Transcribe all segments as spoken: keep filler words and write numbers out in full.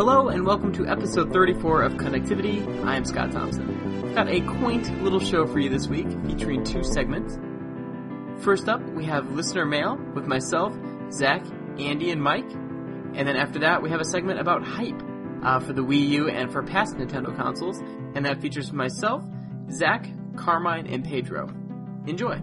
Hello and welcome to episode thirty-four of Connectivity. I am Scott Thompson. I've got a quaint little show for you this week featuring two segments. First up, we have listener mail with myself, Zach, Andy, and Mike. And then after that, we have a segment about hype uh, for the Wii U and for past Nintendo consoles. And that features myself, Zach, Carmine, and Pedro. Enjoy.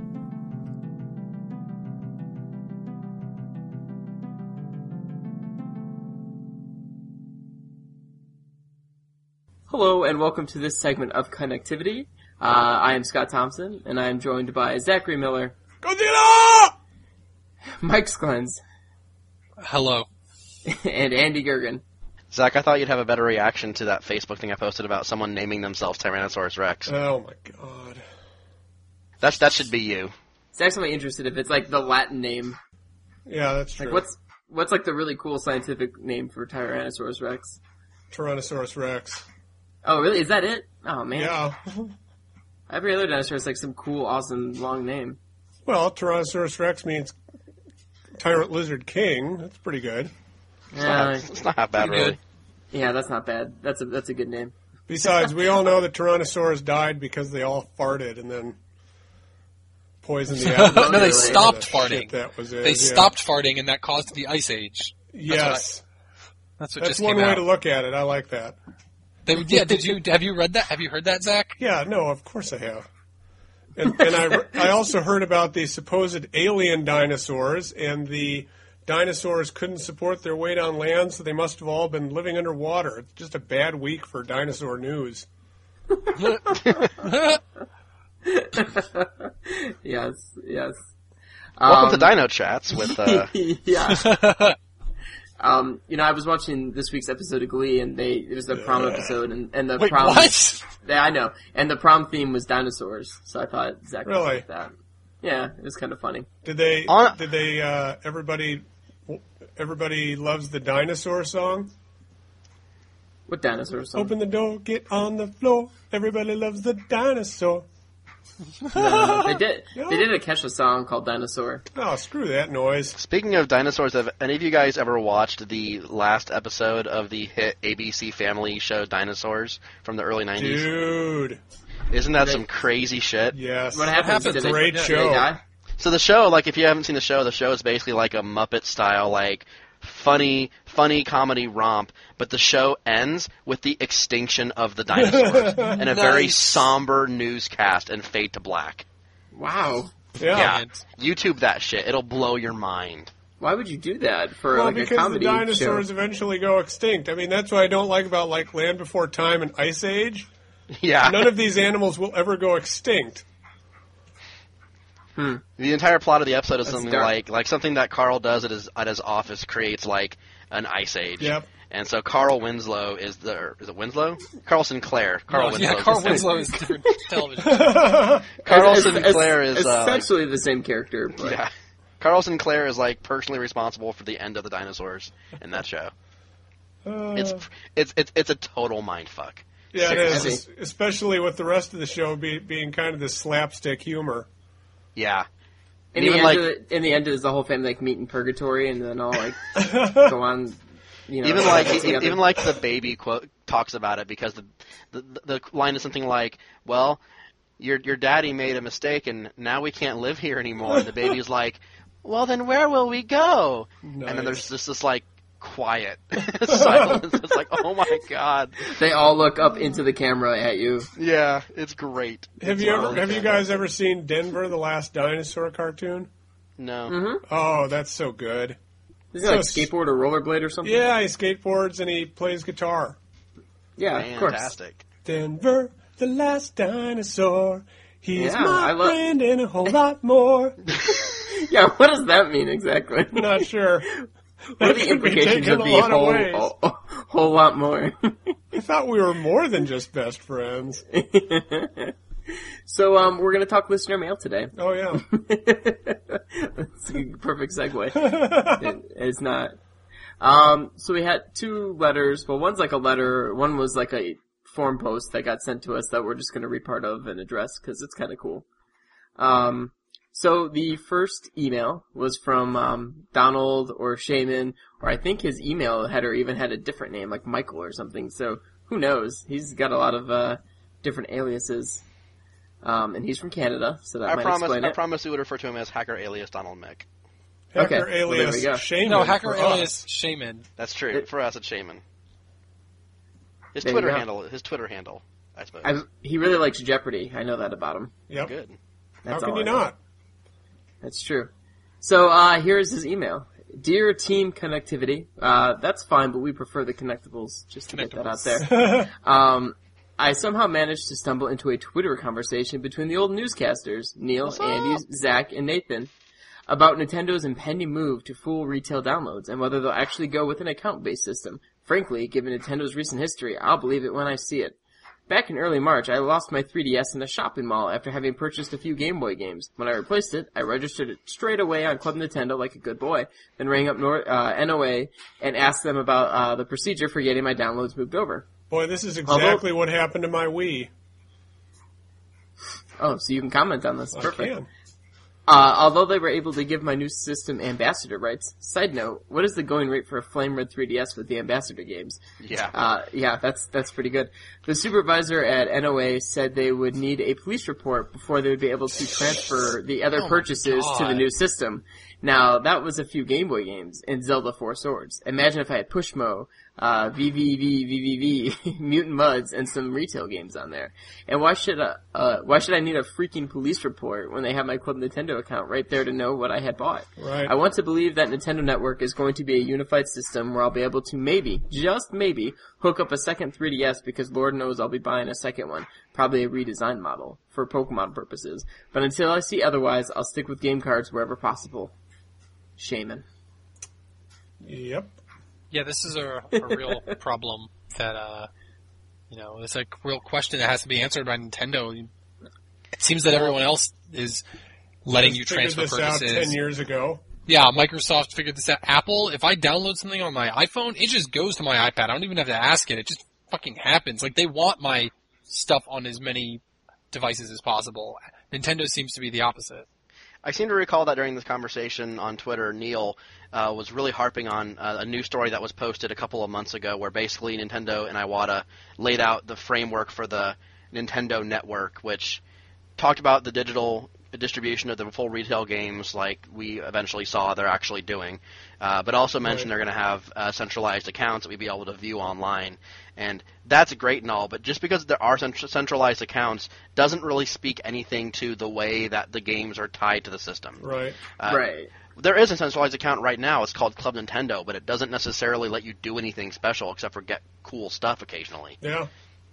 Hello and welcome to this segment of Connectivity. Uh, I am Scott Thompson, and I am joined by Zachary Miller. Godzilla! Mike Sklens. Hello. And Andy Gergen. Zach, I thought you'd have a better reaction to that Facebook thing I posted about someone naming themselves Tyrannosaurus Rex. Oh my god. That's That should be you. Zach's only interested if it's like the Latin name. Yeah, that's true. Like what's what's like the really cool scientific name for Tyrannosaurus Rex? Tyrannosaurus Rex. Oh, really? Is that it? Oh, man. Yeah. Every other dinosaur has like some cool, awesome, long name. Well, Tyrannosaurus Rex means Tyrant Lizard King. That's pretty good. It's, not, it's not that bad, really. Yeah, that's not bad. That's a that's a good name. Besides, we all know that Tyrannosaurus died because they all farted and then poisoned the atmosphere. No, they stopped farting. That was it. They yeah. stopped farting, and that caused the Ice Age. Yes. That's what, I, that's what That's just one came way out. to look at it. I like that. They, yeah, did you have you read that? Have you heard that, Zach? Yeah, no, of course I have. And, and I, I also heard about the supposed alien dinosaurs, and the dinosaurs couldn't support their weight on land, so they must have all been living underwater. It's just a bad week for dinosaur news. Yes, yes. Welcome Um, to Dino Chats with... Uh... yeah. Um, you know, I was watching this week's episode of Glee, and they it was the prom episode, and, and the Wait, prom. what? Yeah, I know. And the prom theme was dinosaurs, so I thought Zach would Really? like that. Yeah, it was kind of funny. Did they? On- Did they? Uh, everybody, everybody loves the dinosaur song. What dinosaur song? Open the door, get on the floor. Everybody loves the dinosaur. No, they did. No? They did a Kesha song called Dinosaur. Oh, screw that noise. Speaking of dinosaurs, have any of you guys ever watched the last episode of the hit A B C family show Dinosaurs from the early nineties? Dude. Isn't that They- some crazy shit? Yes. What happened? happened? Did they- Great did show. They die? So the show, like, if you haven't seen the show, the show is basically like a Muppet-style, like, funny, funny comedy romp, but the show ends with the extinction of the dinosaurs and a very Nice. somber newscast and fade to black. Wow. Yeah. Yeah. YouTube that shit. It'll blow your mind. Why would you do that for Well, like a because the comedy dinosaurs show? eventually go extinct. I mean, that's what I don't like about like Land Before Time and Ice Age. Yeah. None of these animals will ever go extinct. Hmm. The entire plot of the episode is That's something dark. like like something that Carl does at his at his office creates like an ice age. Yep. And so Carl Winslow is the or is it Winslow? Carl Sinclair. Carl No, Winslow. yeah, Carl Winslow is different television. Carl It's- it's- Sinclair it's is uh, like- essentially the same character. But yeah. Carl Sinclair is like personally responsible for the end of the dinosaurs in that show. Uh, It's it's it's it's a total mindfuck. yeah, it is. Seriously. es- Especially with the rest of the show be, being kind of this slapstick humor. Yeah. In And the, even end like of the, in the end, does the whole family like meet in purgatory and then all like go on? You know, even like get e- together? even like the baby quote talks about it because the, the the line is something like, "Well, your your daddy made a mistake and now we can't live here anymore." And the baby's like, "Well, then where will we go?" Nice. And then there's just this like quiet silence. It's like, "Oh my god." They all look up into the camera at you. Yeah, it's great. Have It's you ever? really Have you good. guys ever seen Denver, the Last Dinosaur cartoon? No. Mm-hmm. Oh, that's so good. Is it like So- skateboard or rollerblade or something? Yeah, he skateboards and he plays guitar. yeah, of course. Fantastic. Denver, the last dinosaur. He's Yeah, my I love- friend and a whole lot more. Yeah, what does that mean exactly? Not sure. What are That the could be implications taken of a the lot of whole, ways. whole, whole lot more? I thought we were more than just best friends. So, um, we're gonna talk listener mail today. Oh, yeah. That's a perfect segue. It- it's not. Um, so we had two letters. Well, one's like a letter. One was like a forum post that got sent to us that we're just gonna read part of and address because it's kind of cool. Um, So the first email was from um, Donald or Shaman, or I think his email header even had a different name, like Michael or something. So who knows? He's got a lot of uh, different aliases. Um, and he's from Canada, so that I might promise. explain I it. promise we would refer to him as Hacker Alias Donald Mick. Hacker Okay, well, there alias we go. Shaman. No, hacker for alias us. Shaman. That's true. It- For us, it's Shaman. His There you Twitter go. handle. His Twitter handle. I suppose. I, he really likes Jeopardy. I know that about him. Yep. Good. That's How can all you I know. not? That's true. So uh, here's his email. Dear Team Connectivity, uh, that's fine, but we prefer the Connectables, just to get that out there. um, I somehow managed to stumble into a Twitter conversation between the old newscasters, Neil, What's Andy, up? Zach, and Nathan, about Nintendo's impending move to full retail downloads and whether they'll actually go with an account-based system. Frankly, given Nintendo's recent history, I'll believe it when I see it. Back in early March, I lost my three D S in a shopping mall after having purchased a few Game Boy games. When I replaced it, I registered it straight away on Club Nintendo like a good boy, then rang up Nor- uh, N O A and asked them about uh, the procedure for getting my downloads moved over. Boy, this is exactly what happened to my Wii. Oh, so you can comment on this. I Perfect. can. Uh, although they were able to give my new system ambassador rights. Side note, what is the going rate for a Flame Red three D S with the ambassador games? Yeah. Uh, yeah, that's, that's pretty good. The supervisor at N O A said they would need a police report before they would be able to transfer the other Oh my purchases to the God. new system. Now, that was a few Game Boy games and Zelda Four Swords. Imagine if I had Pushmo, uh, V V V, V V V, Mutant Muds, and some retail games on there. And why should I, uh, why should I need a freaking police report when they have my Club Nintendo account right there to know what I had bought? Right. I want to believe that Nintendo Network is going to be a unified system where I'll be able to maybe, just maybe, hook up a second three D S because Lord knows I'll be buying a second one. Probably a redesigned model for Pokemon purposes. But until I see otherwise, I'll stick with game cards wherever possible. Shaman. Yep. Yeah, this is a, a real problem that, uh, you know, it's a real question that has to be answered by Nintendo. It seems that everyone else is letting you Figured transfer this purchases. out ten years ago. Yeah, Microsoft figured this out. Apple, if I download something on my iPhone, it just goes to my iPad. I don't even have to ask it. It just fucking happens. Like, they want my stuff on as many devices as possible. Nintendo seems to be the opposite. I seem to recall that during this conversation on Twitter, Neil uh, was really harping on uh, a news story that was posted a couple of months ago where basically Nintendo and Iwata laid out the framework for the Nintendo Network, which talked about the digital distribution of the full retail games like we eventually saw they're actually doing, uh, but also mentioned Right. they're going to have uh, centralized accounts that we'd be able to view online. And that's great and all, but just because there are cent- centralized accounts doesn't really speak anything to the way that the games are tied to the system. Right. Uh, Right. There is a centralized account right now. It's called Club Nintendo, but it doesn't necessarily let you do anything special except for get cool stuff occasionally. Yeah.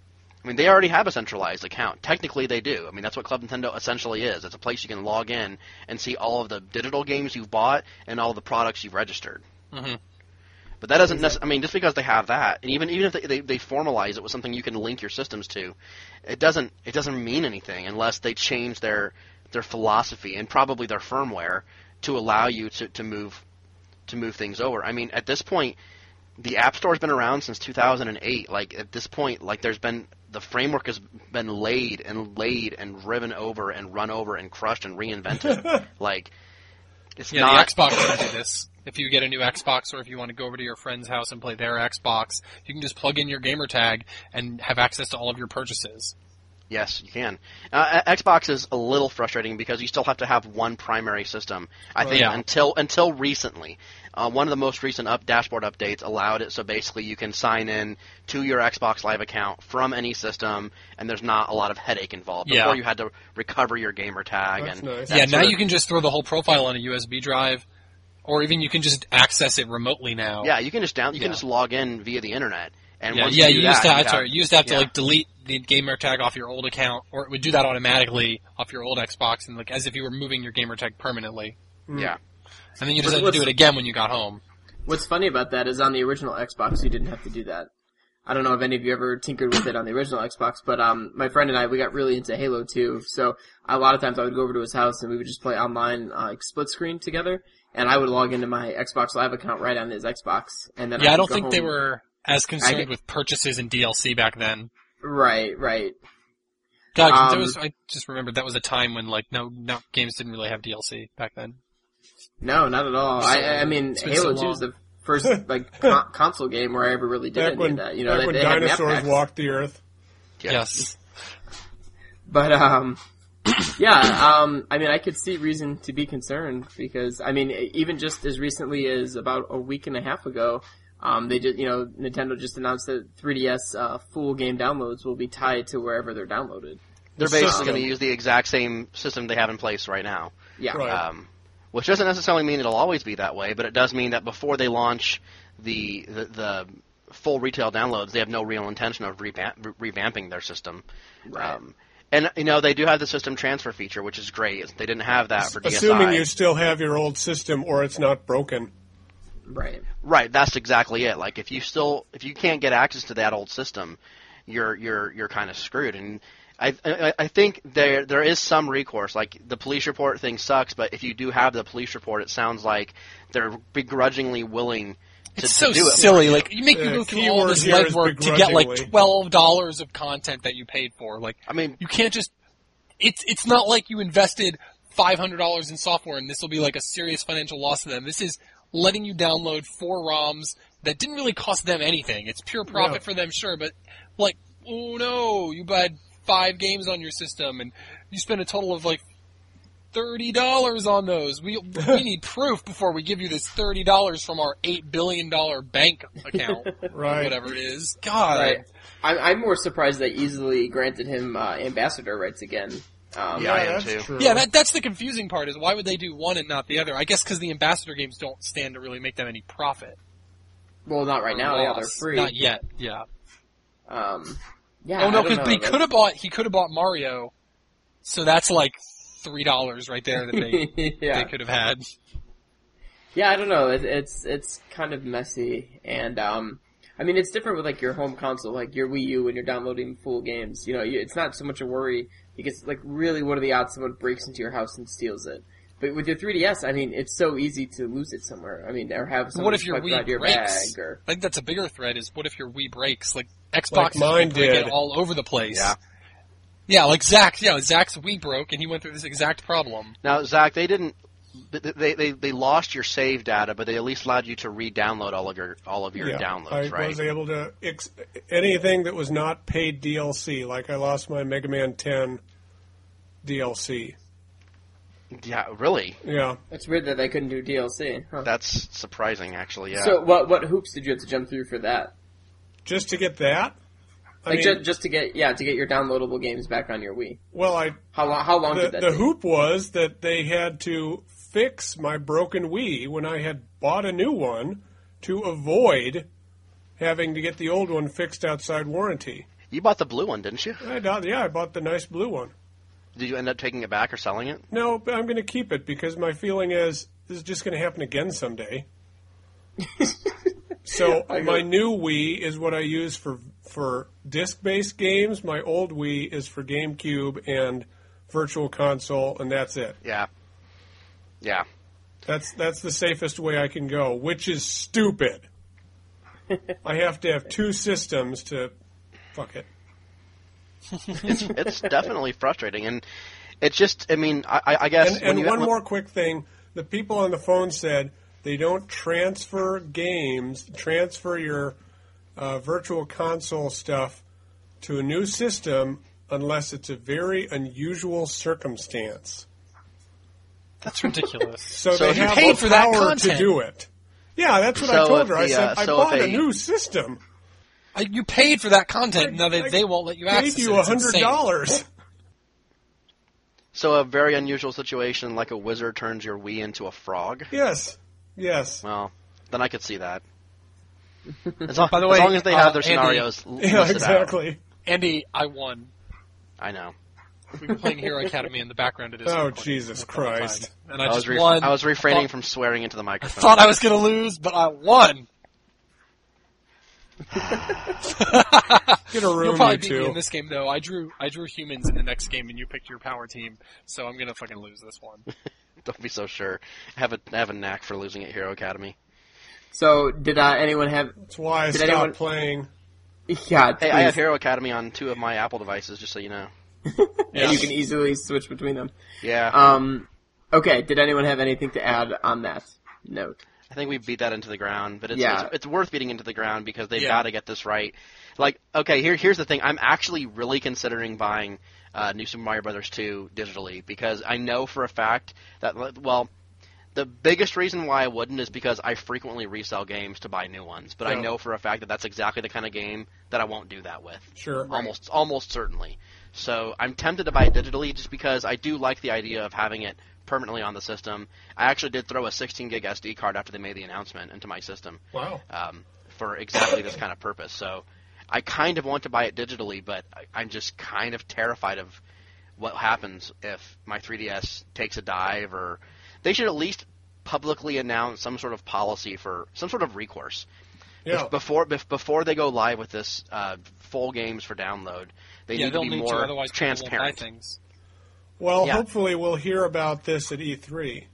I mean, they already have a centralized account. Technically, they do. I mean, that's what Club Nintendo essentially is. It's a place you can log in and see all of the digital games you've bought and all the products you've registered. Mm-hmm. But that doesn't necessarily, I mean, just because they have that, and even even if they, they, they formalize it with something you can link your systems to, it doesn't it doesn't mean anything unless they change their their philosophy and probably their firmware to allow you to, to move to move things over. I mean, at this point, the App Store's been around since two thousand eight. Like, at this point, like, there's been, the framework has been laid and laid and driven over and run over and crushed and reinvented. Like, it's Yeah, not... the Xbox can do this. If you get a new Xbox or if you want to go over to your friend's house and play their Xbox, you can just plug in your gamer tag and have access to all of your purchases. Yes, you can. Uh, Xbox is a little frustrating because you still have to have one primary system. I think Yeah. until until recently, uh, one of the most recent up dashboard updates allowed it so basically you can sign in to your Xbox Live account from any system, and there's not a lot of headache involved. Yeah. Before you had to recover your gamer tag. That's and nice. that Yeah, sort now of- you can just throw the whole profile on a U S B drive, or even you can just access it remotely now. Yeah, you can just down. You Yeah. can just log in via the internet. And yeah, once yeah. you, You do used that, to have you to, have- you used to have to yeah. like delete the gamer tag off your old account, or it would do that automatically off your old Xbox, and like as if you were moving your gamer tag permanently. Yeah. And then you just What's- had to do it again when you got home. What's funny about that is on the original Xbox, you didn't have to do that. I don't know if any of you ever tinkered with it on the original Xbox, but um, my friend and I, we got really into Halo two, so a lot of times I would go over to his house and we would just play online, uh, like split screen together, and I would log into my Xbox Live account right on his Xbox, and then Yeah, I would don't go think they home. were as concerned get- with purchases and D L C back then. Right, right. God, 'cause Um, there was, I just remembered that was a time when like no, no games didn't really have D L C back then. No, not at all. So- I, I mean, it's been Halo so two is long. the first like con- console game where I ever really did Back any when, of that. You know, back they, when they had map dinosaurs packs. walked the earth. Yeah. Yes. But um, yeah, um, I mean, I could see reason to be concerned because I mean, even just as recently as about a week and a half ago, um, they just you know Nintendo just announced that three D S uh, full game downloads will be tied to wherever they're downloaded. They're The basically system. going to use the exact same system they have in place right now. Yeah, Right. Um, which doesn't necessarily mean it'll always be that way, but it does mean that before they launch the the, the full retail downloads, they have no real intention of revamp, revamping their system. Right. Um, and you know they do have the system transfer feature, which is great. They didn't have that for D S I. Assuming you still have your old system or it's not broken. right. Right, that's exactly it. Like if you still if you can't get access to that old system, you're you're you're kind of screwed. And I, I I think there there is some recourse. Like the police report thing sucks, but if you do have the police report, it sounds like they're begrudgingly willing to, It's to so do it. silly. Like you make you The go through all keyword this here is legwork to get like begrudgingly. twelve dollars of content that you paid for. Like I mean, you can't just. It's it's not like you invested five hundred dollars in software and this will be like a serious financial loss to them. This is letting you download four ROMs that didn't really cost them anything. It's pure profit Yeah. for them, sure, but like, oh no, you had five games on your system and you spent a total of like thirty dollars on those. We we need proof before we give you this thirty dollars from our eight billion dollars bank account, Right. or whatever it is. God. Right. I'm, I'm more surprised they easily granted him uh, ambassador rights again. Um, Yeah, I am that's too. true. Yeah, that, that's the confusing part is why would they do one and not the other? I guess because the ambassador games don't stand to really make them any profit. Well, not right or now. Yeah, loss. they're free. Not yet, yeah. Um, yeah. oh no, I don't because know. he could have bought he could have bought Mario, so that's like three dollars right there that they yeah. they could have had. Yeah, I don't know. It, it's it's kind of messy, and um, I mean, it's different with like your home console, like your Wii U, when you're downloading full games. You know, you, it's not so much a worry because, like, really, what are the odds someone breaks into your house and steals it? But with your three D S, I mean, it's so easy to lose it somewhere. I mean, or have someone What if your fuck Wii out your breaks? bag, or I think that's a bigger threat. Is what if your Wii breaks? Like Xbox Like mine break did. it all over the place. Yeah. Yeah, like Zach. Yeah, Zach's Wii broke, and he went through this exact problem. now Zach, they didn't. They, they they lost your save data, but they at least allowed you to re-download all of your all of your Yeah, downloads, I right? was able to ex- anything that was not paid D L C. Like I lost my Mega Man ten D L C. Yeah, really. Yeah, it's weird that they couldn't do D L C. Huh. That's surprising, actually. Yeah. So, what what hoops did you have to jump through for that? just to get that. I Like mean, just, just to get yeah to get your downloadable games back on your Wii. well, I How long how long the, did that the take? hoop was that they had to fix my broken Wii when I had bought a new one to avoid having to get the old one fixed outside warranty. you bought the blue one, didn't you? I doubt, yeah, I bought the nice blue one. Did you end up taking it back or selling it? No, but I'm going to keep it because my feeling is this is just going to happen again someday. So I my go- new Wii is what I use for for disc-based games. My old Wii is for GameCube and Virtual Console, and that's it. Yeah. Yeah. That's that's the safest way I can go, which is stupid. I have to have two systems to fuck it. It's it's definitely frustrating, and it's just. I mean, I, I guess. And, when and you, one when- more quick thing: the people on the phone said they don't transfer games, transfer your uh, Virtual Console stuff to a new system unless it's a very unusual circumstance. That's ridiculous. So, So they if you have paid the for that power to content- do it. Yeah, that's what I So told if her. I the, said uh, I so bought if a a- new system. I, you paid for that content. Now they I they won't let you Paid access you it. a It's hundred insane. dollars. So a very unusual situation, like a wizard turns your Wii into a frog. Yes, yes. Well, then I could see that. As long, By the as, way, long as they have uh, their Andy- scenarios l- Yeah, listed exactly. Andy, I won. out. I know. We've been playing Hero Academy in the background of this. Oh, recording Jesus for a couple Christ. times, and I, I, was just ref- won. I was refraining thought, from swearing into the I microphone. thought I was going to lose, but I won. Get a room, You'll probably you beat me two. in this game, though. I drew I drew humans in the next game, and you picked your power team, so I'm gonna fucking lose this one. Don't be so sure. I have a I have a knack for losing at Hero Academy. So, did uh, anyone have? That's why I Did stopped anyone- playing. Yeah, Hey, I have please. Hero Academy on two of my Apple devices, just so you know. and you can easily switch between them. Yeah. Um, okay, did anyone have anything to add on that note? I think we beat that into the ground, but it's Yeah. it's, it's worth beating into the ground because they've Yeah. got to get this right. Like, okay, here here's the thing. I'm actually really considering buying uh, New Super Mario Brothers two digitally because I know for a fact that, well, the biggest reason why I wouldn't is because I frequently resell games to buy new ones. But I Yeah. know for a fact that that's exactly the kind of game that I won't do that with. Sure. Almost, almost certainly. So I'm tempted to buy it digitally just because I do like the idea of having it permanently on the system. I actually did throw a sixteen gig S D card after they made the announcement into my system Wow. um, for exactly this kind of purpose. So I kind of want to buy it digitally, but I, I'm just kind of terrified of what happens if my three D S takes a dive, or they should at least publicly announce some sort of policy for some sort of recourse. Yeah. Before bef- before they go live with this uh, full games for download, they yeah, need to they'll be need more to, otherwise people won't buy transparent. things. Well, Yeah. hopefully we'll hear about this at E three.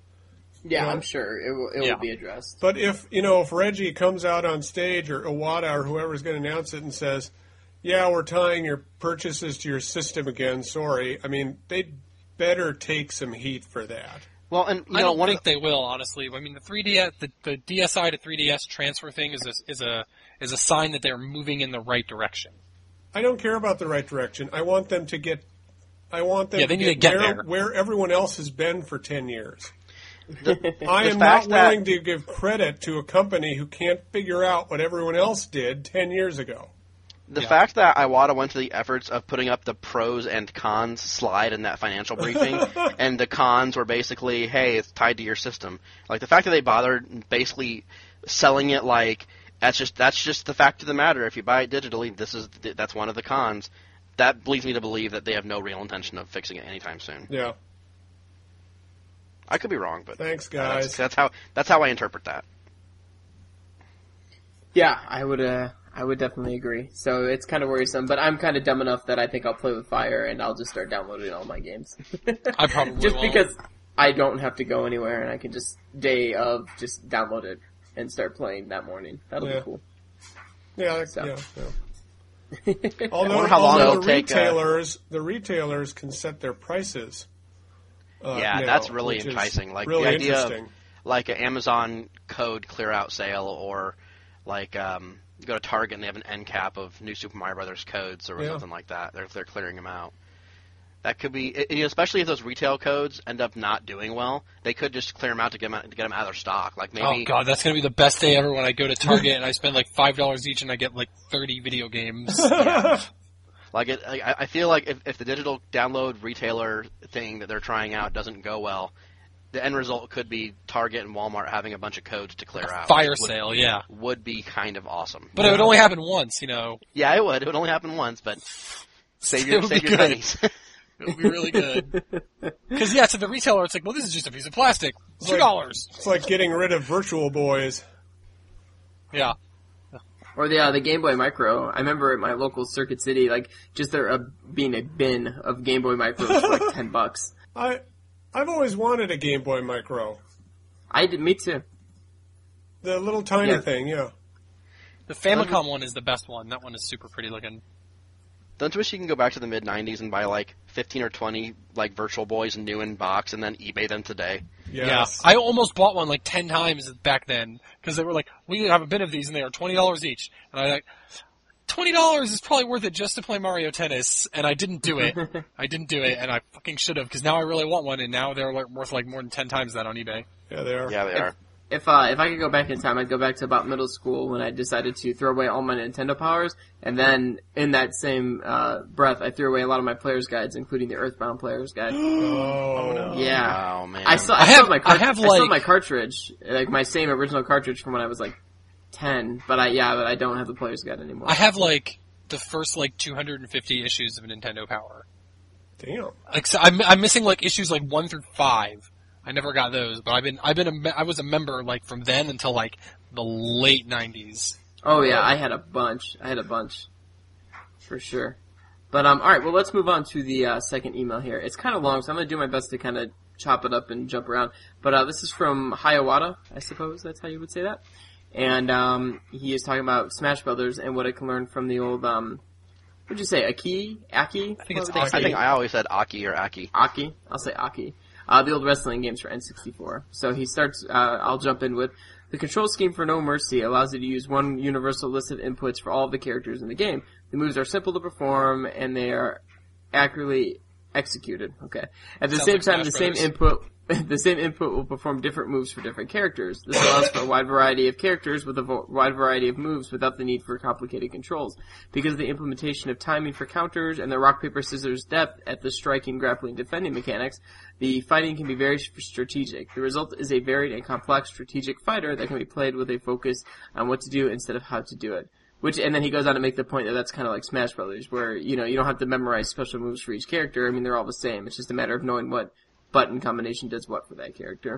Yeah, Yeah. I'm sure it will, it Yeah. will be addressed. But if, you know, if Reggie comes out on stage or Iwata or whoever's going to announce it and says, yeah, we're tying your purchases to your system again, sorry, I mean, they'd better take some heat for that. Well, and you I know, don't one think of they will, honestly. I mean, the three D S, the, the D S I to three D S transfer thing is a, is a is a sign that they're moving in the right direction. I don't care about the right direction. I want them to get, I want them Yeah, they to need get, to get where, there. where everyone else has been for ten years. the, I the am fact not that- willing to give credit to a company who can't figure out what everyone else did ten years ago. The Yeah. fact that Iwata went to the efforts of putting up the pros and cons slide in that financial briefing, and the cons were basically, hey, it's tied to your system. Like the fact that they bothered basically selling it like that's just that's just the fact of the matter. If you buy it digitally, this is that's one of the cons. That leads me to believe that they have no real intention of fixing it anytime soon. Yeah. I could be wrong, but Thanks, that's, guys. that's how that's how I interpret that. Yeah, I would. Uh, I would definitely agree. So it's kind of worrisome, but I'm kind of dumb enough that I think I'll play with Fire and I'll just start downloading all my games. I probably just won't. because I don't have to go anywhere and I can just day of just download it and start playing that morning. That'll Yeah. be cool. Yeah, that- So. yeah, yeah. Although, wonder how long although it'll the take, uh, retailers, the retailers can set their prices. Uh, Yeah, now, that's really which is enticing. Like, the really idea of- interesting. Like an Amazon code clear out sale, or like um, you go to Target and they have an end cap of New Super Mario Brothers codes or Yeah. something like that. They're they're clearing them out. That could be, it- especially if those retail codes end up not doing well. They could just clear them out to get them out, to get them out of their stock. Like maybe. Oh god, that's gonna be the best day ever when I go to Target and I spend like five dollars each and I get like thirty video games. Like it, I, I feel like if, if the digital download retailer thing that they're trying out doesn't go well, the end result could be Target and Walmart having a bunch of codes to clear out. Fire which would, sale, yeah. would be kind of awesome. But it would only happen once, you know. Yeah, it would. It would only happen once, but save It your would save be your good. pennies. It would be really good. Because yeah, to the retailer, it's like, well, this is just a piece of plastic, two like- dollars. It's like getting rid of Virtual Boys. Yeah. Or the uh, the Game Boy Micro. I remember at my local Circuit City, like just there uh, being a bin of Game Boy Micros for like ten bucks. I, I've always wanted a Game Boy Micro. I did. Me too. The little tiny Yeah. thing, yeah. The Famicom one is the best one. That one is super pretty looking. Don't you wish you can go back to the mid nineties and buy like fifteen or twenty like Virtual Boys new in box and then eBay them today? Yes. Yeah. I almost bought one like ten times back then because they were like, we have a bin of these and they are twenty dollars each. And I like, twenty dollars is probably worth it just to play Mario Tennis. And I didn't do it. I didn't do it and I fucking should have because now I really want one and now they're like worth like more than ten times that on eBay. Yeah, they are. Yeah, they are. If uh, if I could go back in time, I'd go back to about middle school when I decided to throw away all my Nintendo powers, and then in that same uh, breath, I threw away a lot of my players' guides, including the Earthbound players' guide. Oh, no. Yeah, Wow, man. I still I, I still have- have my I cart- have, I still have like- my cartridge, like my same original cartridge from when I was like ten. But I yeah, but I don't have the players' guide anymore. I have like the first like two hundred fifty issues of Nintendo Power. Damn. Like so I'm I'm missing like issues like one through five. I never got those, but I've been I've been a me- I was a member like from then until like the late nineties. Oh yeah, I had a bunch. I had a bunch, for sure. But um, all right. Well, let's move on to the uh, second email here. It's kind of long, so I'm gonna do my best to kind of chop it up and jump around. But uh, this is from Hiawatha, I suppose that's how you would say that. And um, he is talking about Smash Brothers and what I can learn from the old um, What'd you say? Aki? Aki? I think it's What would Aki. you I say? think I always said Aki or Aki. Aki. I'll say Aki. Uh, the old wrestling games for N sixty-four. So he starts, uh, I'll jump in with, the control scheme for No Mercy allows you to use one universal list of inputs for all of the characters in the game. The moves are simple to perform, and they are accurately executed. Okay. At the Sounds same like time, Smash the same Brothers. input, the same input will perform different moves for different characters. This allows for a wide variety of characters with a vo- wide variety of moves without the need for complicated controls. Because of the implementation of timing for counters and the rock, paper, scissors depth at the striking, grappling, defending mechanics, the fighting can be very strategic. The result is a varied and complex strategic fighter that can be played with a focus on what to do instead of how to do it. Which, and then he goes on to make the point that that's kind of like Smash Brothers, where, you know, you don't have to memorize special moves for each character. I mean, they're all the same. It's just a matter of knowing what button combination does what for that character.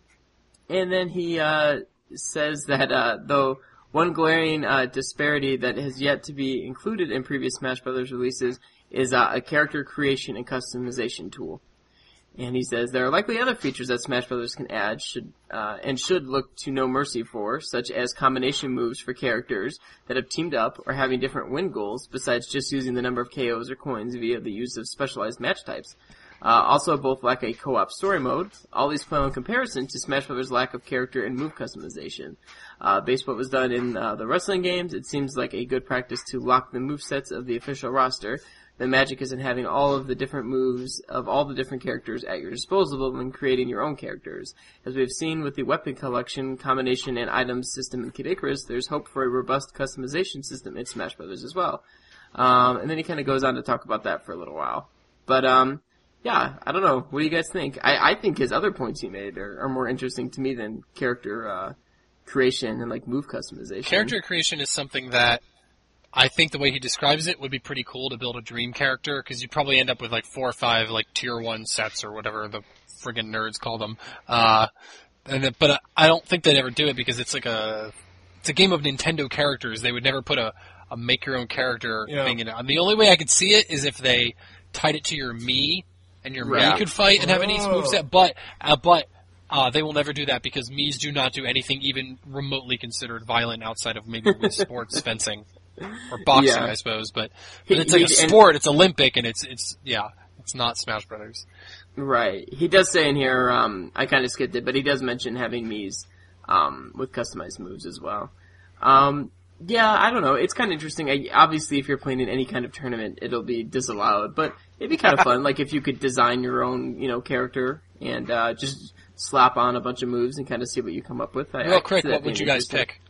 And then he, uh, says that, uh, though one glaring, uh, disparity that has yet to be included in previous Smash Brothers releases is, uh, a character creation and customization tool. And he says there are likely other features that Smash Brothers can add should uh, and should look to No Mercy for, such as combination moves for characters that have teamed up or having different win goals, besides just using the number of K Os or coins via the use of specialized match types. Uh, also, both lack a co-op story mode. All these pale in comparison to Smash Brothers' lack of character and move customization. Uh, based what was done in uh, the wrestling games, it seems like a good practice to lock the movesets of the official roster. The magic is in having all of the different moves of all the different characters at your disposal when creating your own characters. As we've seen with the weapon collection, combination, and items system in Kid Icarus, there's hope for a robust customization system in Smash Brothers as well. Um, and then he kind of goes on to talk about that for a little while. But, um, yeah, I don't know. What do you guys think? I, I think his other points he made are, are more interesting to me than character uh, creation and, like, move customization. Character creation is something that I think the way he describes it would be pretty cool to build a dream character, because you'd probably end up with like four or five like tier one sets or whatever the friggin' nerds call them. Uh, and then, but uh, I don't think they'd ever do it because it's like a it's a game of Nintendo characters. They would never put a, a make your own character Yeah. thing in it. And the only way I could see it is if they tied it to your Mii and your Right. Mii could fight and have any Oh. moveset. But uh, but uh, they will never do that because Mii's do not do anything even remotely considered violent outside of maybe Wii Sports fencing. Or boxing, Yeah. I suppose, but, He- but it's like a he- and- sport. It's Olympic, and it's it's yeah, it's not Smash Brothers. Right. He does say in here, um, I kind of skipped it, but he does mention having Mii's um, with customized moves as well. Um, yeah, I don't know. It's kind of interesting. I, obviously, if you're playing in any kind of tournament, it'll be disallowed, but it'd be kind of fun. Like if you could design your own, you know, character and uh, just slap on a bunch of moves and kind of see what you come up with. I, I Real could quick, see that what would being you guys interesting. pick?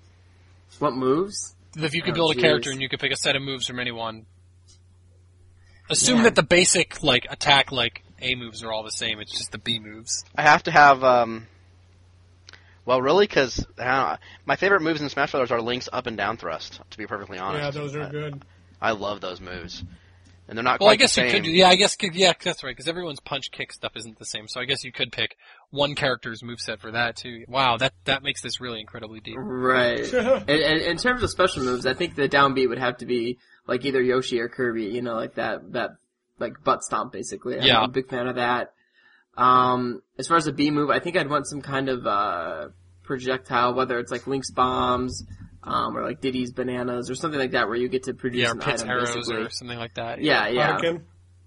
What moves? If you could Oh, build a geez. character and you could pick a set of moves from anyone, assume Yeah. that the basic like attack like A moves are all the same. It's just the B moves. I have to have, um, well, really, because my favorite moves in Smash Brothers are Link's up and down thrust, to be perfectly honest. Yeah, those are I, good. I love those moves. And they're not Well, quite I guess the you same. could. Yeah, I guess yeah, that's right. Because everyone's punch kick stuff isn't the same. So I guess you could pick one character's moveset for that too. Wow, that that makes this really incredibly deep. Right. and, and in terms of special moves, I think the downbeat would have to be like either Yoshi or Kirby, you know, like that, that, like butt stomp basically. I'm Yeah. a big fan of that. Um, as far as a B move, I think I'd want some kind of, uh, projectile, whether it's like Link's bombs, um, or like Diddy's bananas or something like that where you get to produce Yeah, or an Pit's item arrows basically. or something like that. Yeah, yeah. Hadouken.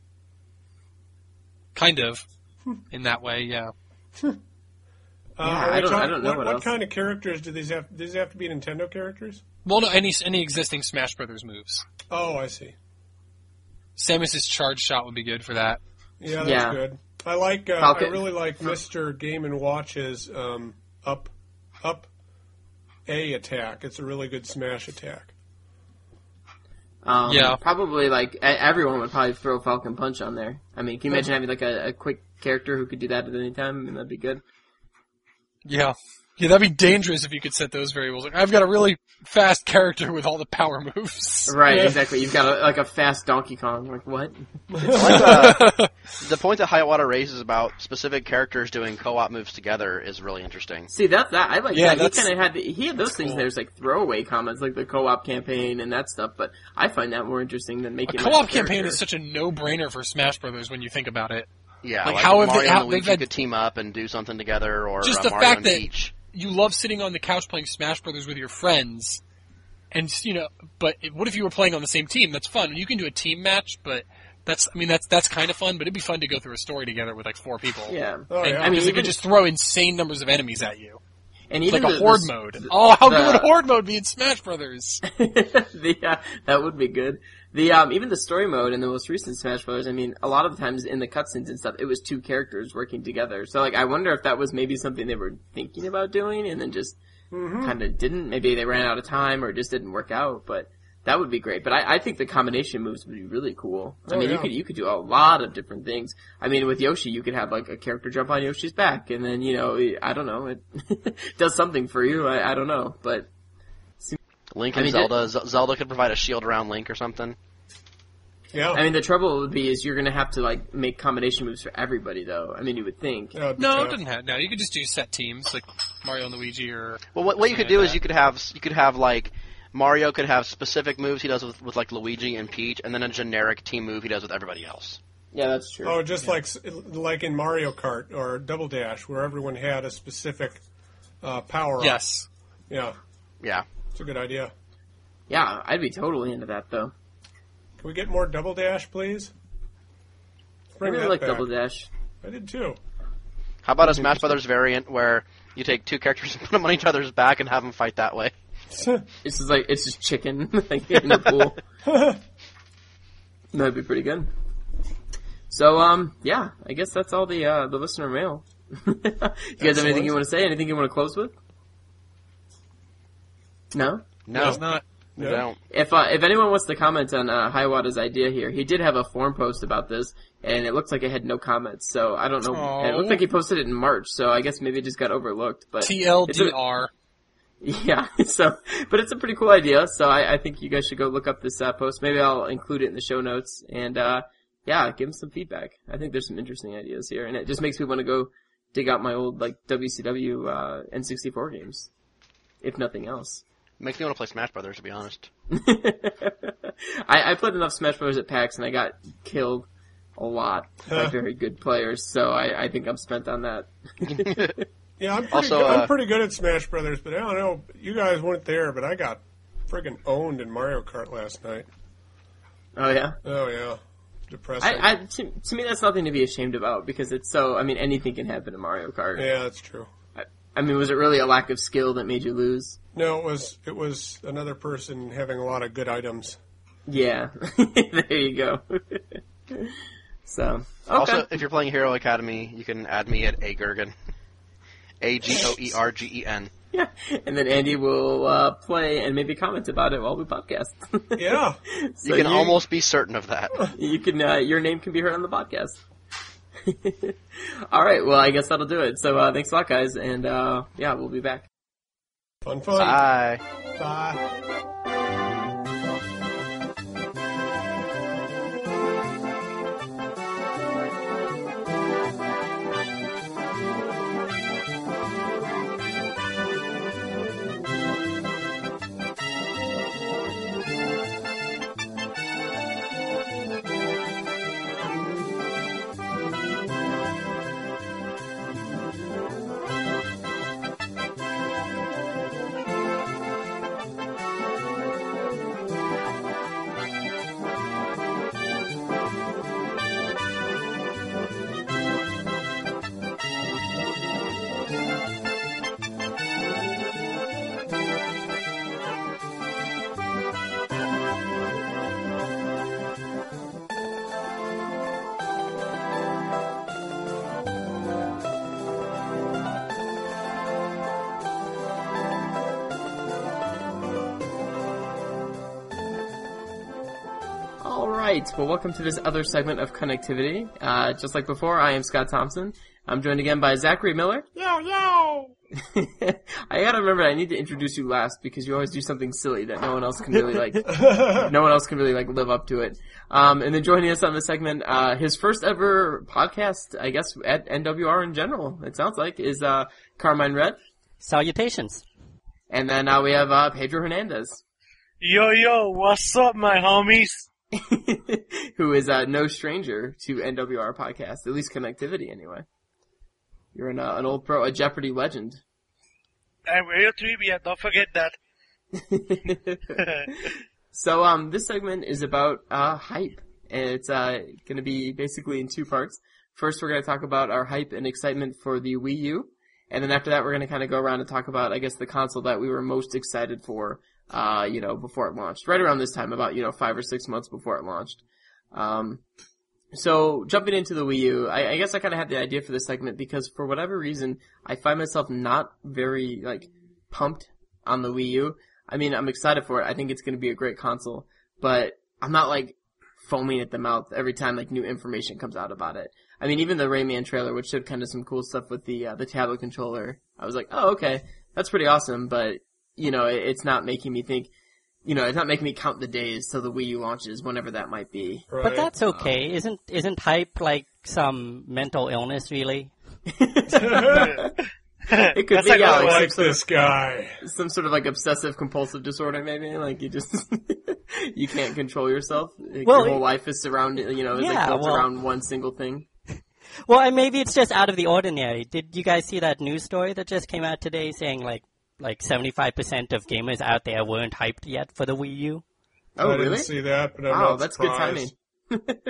Kind of. In that way, yeah. Uh, Yeah, are we I don't- talk- I don't know what, what what else. kind of characters do these have? Do these have to be Nintendo characters? Well, no, any any existing Smash Brothers moves. Oh, I see. Samus's charge shot would be good for that. Yeah, that's Yeah. good. I like. Uh, I Falcon. really like Mister Game and Watch's um, up, up, A attack. It's a really good smash attack. Um, Yeah. Probably like e- everyone would probably throw Falcon Punch on there. I mean, can you imagine having like a, a quick character who could do that at any time? I mean, that'd be good. Yeah. Yeah, that'd be dangerous if you could set those variables. Like, I've got a really fast character with all the power moves. Right, Yeah. exactly. You've got a, like a fast Donkey Kong. Like what? Like, uh, the point that Hayawata raises about specific characters doing co-op moves together is really interesting. See, that that I like. Yeah, that. He that's- kind of had the, he had those that's things. cool. There's like throwaway comments, like the co-op campaign and that stuff. But I find that more interesting than A making co-op like, a campaign character. is such a no-brainer for Smash Brothers when you think about it. Yeah, Like, like, how have they- Mario how- and they've Luigi had- could team up and do something together, or Just uh, the Mario fact and that- Peach. You love sitting on the couch playing Smash Brothers with your friends, And, you know, but what if you were playing on the same team? That's fun. You can do a team match, but that's, I mean, that's, that's kind of fun, but it'd be fun to go through a story together with like four people. Yeah. Oh, and, yeah. I mean, because they even- could just throw insane numbers of enemies at you. And It's even like a the- horde the- mode. the- Oh, how the- good would horde mode be in Smash Brothers? the, uh, that would be good. The um, even the story mode in the most recent Smash Bros. I mean, a lot of the times in the cutscenes and stuff, it was two characters working together. So like, I wonder if that was maybe something they were thinking about doing and then just Mm-hmm. kind of didn't. Maybe they ran out of time or it just didn't work out. But that would be great. But I, I think the combination moves would be really cool. I Oh, mean, yeah. you could you could do a lot of different things. I mean, with Yoshi, you could have like a character jump on Yoshi's back, and then you know, I don't know, it does something for you. I, I don't know, but. Link I and mean, Zelda. Z- Zelda could provide a shield around Link or something. Yeah. I mean, the trouble would be is you're going to have to like make combination moves for everybody, though. I mean, you would think. Yeah, No, yeah. it doesn't have. No, you could just do set teams like Mario and Luigi, or Well, what, what you could something do like is that. you could have you could have like Mario could have specific moves he does with, with like Luigi and Peach, and then a generic team move he does with everybody else. Yeah, that's true. Oh, just like like in Mario Kart or Double Dash, where everyone had a specific uh, power. up. Yes. Yeah, Yeah. it's a good idea. Yeah, I'd be totally into that, though. Can we get more Double Dash, please? Let's I bring really that like back. Double Dash. I did too. How about a Smash Brothers variant where you take two characters and put them on each other's back and have them fight that way? It's just like, it's just chicken like, in the pool. That'd be pretty good. So, um, yeah, I guess that's all the, uh, the listener mail. You guys have anything Excellent. you want to say? Anything you want to close with? No? No, It's not. we Yeah. don't. If uh, if anyone wants to comment on uh, Hiawatha's idea here, he did have a forum post about this, and it looks like it had no comments. So I don't know. Aw. It looked like he posted it in March, so I guess maybe it just got overlooked. But T L it's a- D R. yeah, so but it's a pretty cool idea. So I, I think you guys should go look up this uh, post. Maybe I'll include it in the show notes, and uh, yeah, give him some feedback. I think there's some interesting ideas here, and it just makes me want to go dig out my old like W C W uh, N sixty-four games, if nothing else. Makes me want to play Smash Brothers, to be honest. I, I played enough Smash Bros. At PAX and I got killed a lot by Huh. very good players, so I, I think I'm spent on that. Yeah, I'm pretty, Also, good, uh, I'm pretty good at Smash Brothers, but I don't know. You guys weren't there, but I got friggin' owned in Mario Kart last night. Oh yeah? Oh yeah, depressing. I, I to, to me that's nothing to be ashamed about because it's so, I mean anything can happen in Mario Kart. yeah, that's true. I, I mean was it really a lack of skill that made you lose? No, it was it was another person having a lot of good items. Yeah. There you go. So, okay. Also, if you're playing Hero Academy, you can add me at A Gergen. A G O E R G E N. Yeah. And then Andy will uh, play and maybe comment about it while we podcast. Yeah, So You can almost be certain of that. You can, uh, your name can be heard on the podcast. All right, well, I guess that'll do it. So, uh, thanks a lot, guys, and, uh, yeah, we'll be back. fun, fun. Bye. Bye. All right, well, welcome to this other segment of Connectivity. Uh, just like before, I am Scott Thompson. I'm joined again by Zachary Miller. Yo, yo! I gotta remember, I need to introduce you last because you always do something silly that no one else can really like, no one else can really like live up to it. Um, and then joining us on this segment, uh, his first ever podcast, I guess, at N W R in general, it sounds like, is, uh, Carmine Red. Salutations. And then now we have, uh, Pedro Hernandez, Yo, yo, what's up, my homies? who is, uh, no stranger to N W R podcast, at least Connectivity anyway. You're an, uh, an old pro, a Jeopardy legend. I'm Radio Trivia, don't forget that. So, um, this segment is about, uh, hype. And it's, uh, gonna be basically in two parts. First, we're gonna talk about our hype and excitement for the Wii U. And then after that, we're gonna kinda go around and talk about, I guess, the console that we were most excited for, uh, you know, before it launched. Right around this time, about, you know, five or six months before it launched. Um, so, jumping into the Wii U, I, I guess I kinda had the idea for this segment because for whatever reason, I find myself not very, like, pumped on the Wii U. I mean, I'm excited for it. I think it's going to be a great console, but I'm not like foaming at the mouth every time like new information comes out about it. I mean, even the Rayman trailer, which showed kind of some cool stuff with the uh, the tablet controller, I was like, oh, okay, that's pretty awesome. But you know, it, it's not making me think. You know, it's not making me count the days till the Wii U launches, whenever that might be. Right. But that's okay. Um, isn't isn't hype like some mental illness, really? It could That's be, like, yeah, oh, like like some, this guy. some sort of like obsessive compulsive disorder, maybe. Like you just you can't control yourself. Like Well, your whole it- life is surrounded, you know, is like Yeah, built well- around one single thing. Well, and maybe it's just out of the ordinary. Did you guys see that news story that just came out today saying like like seventy-five percent of gamers out there weren't hyped yet for the Wii U? Oh, I really? didn't see that, but I'm Wow, not that's good timing. surprised.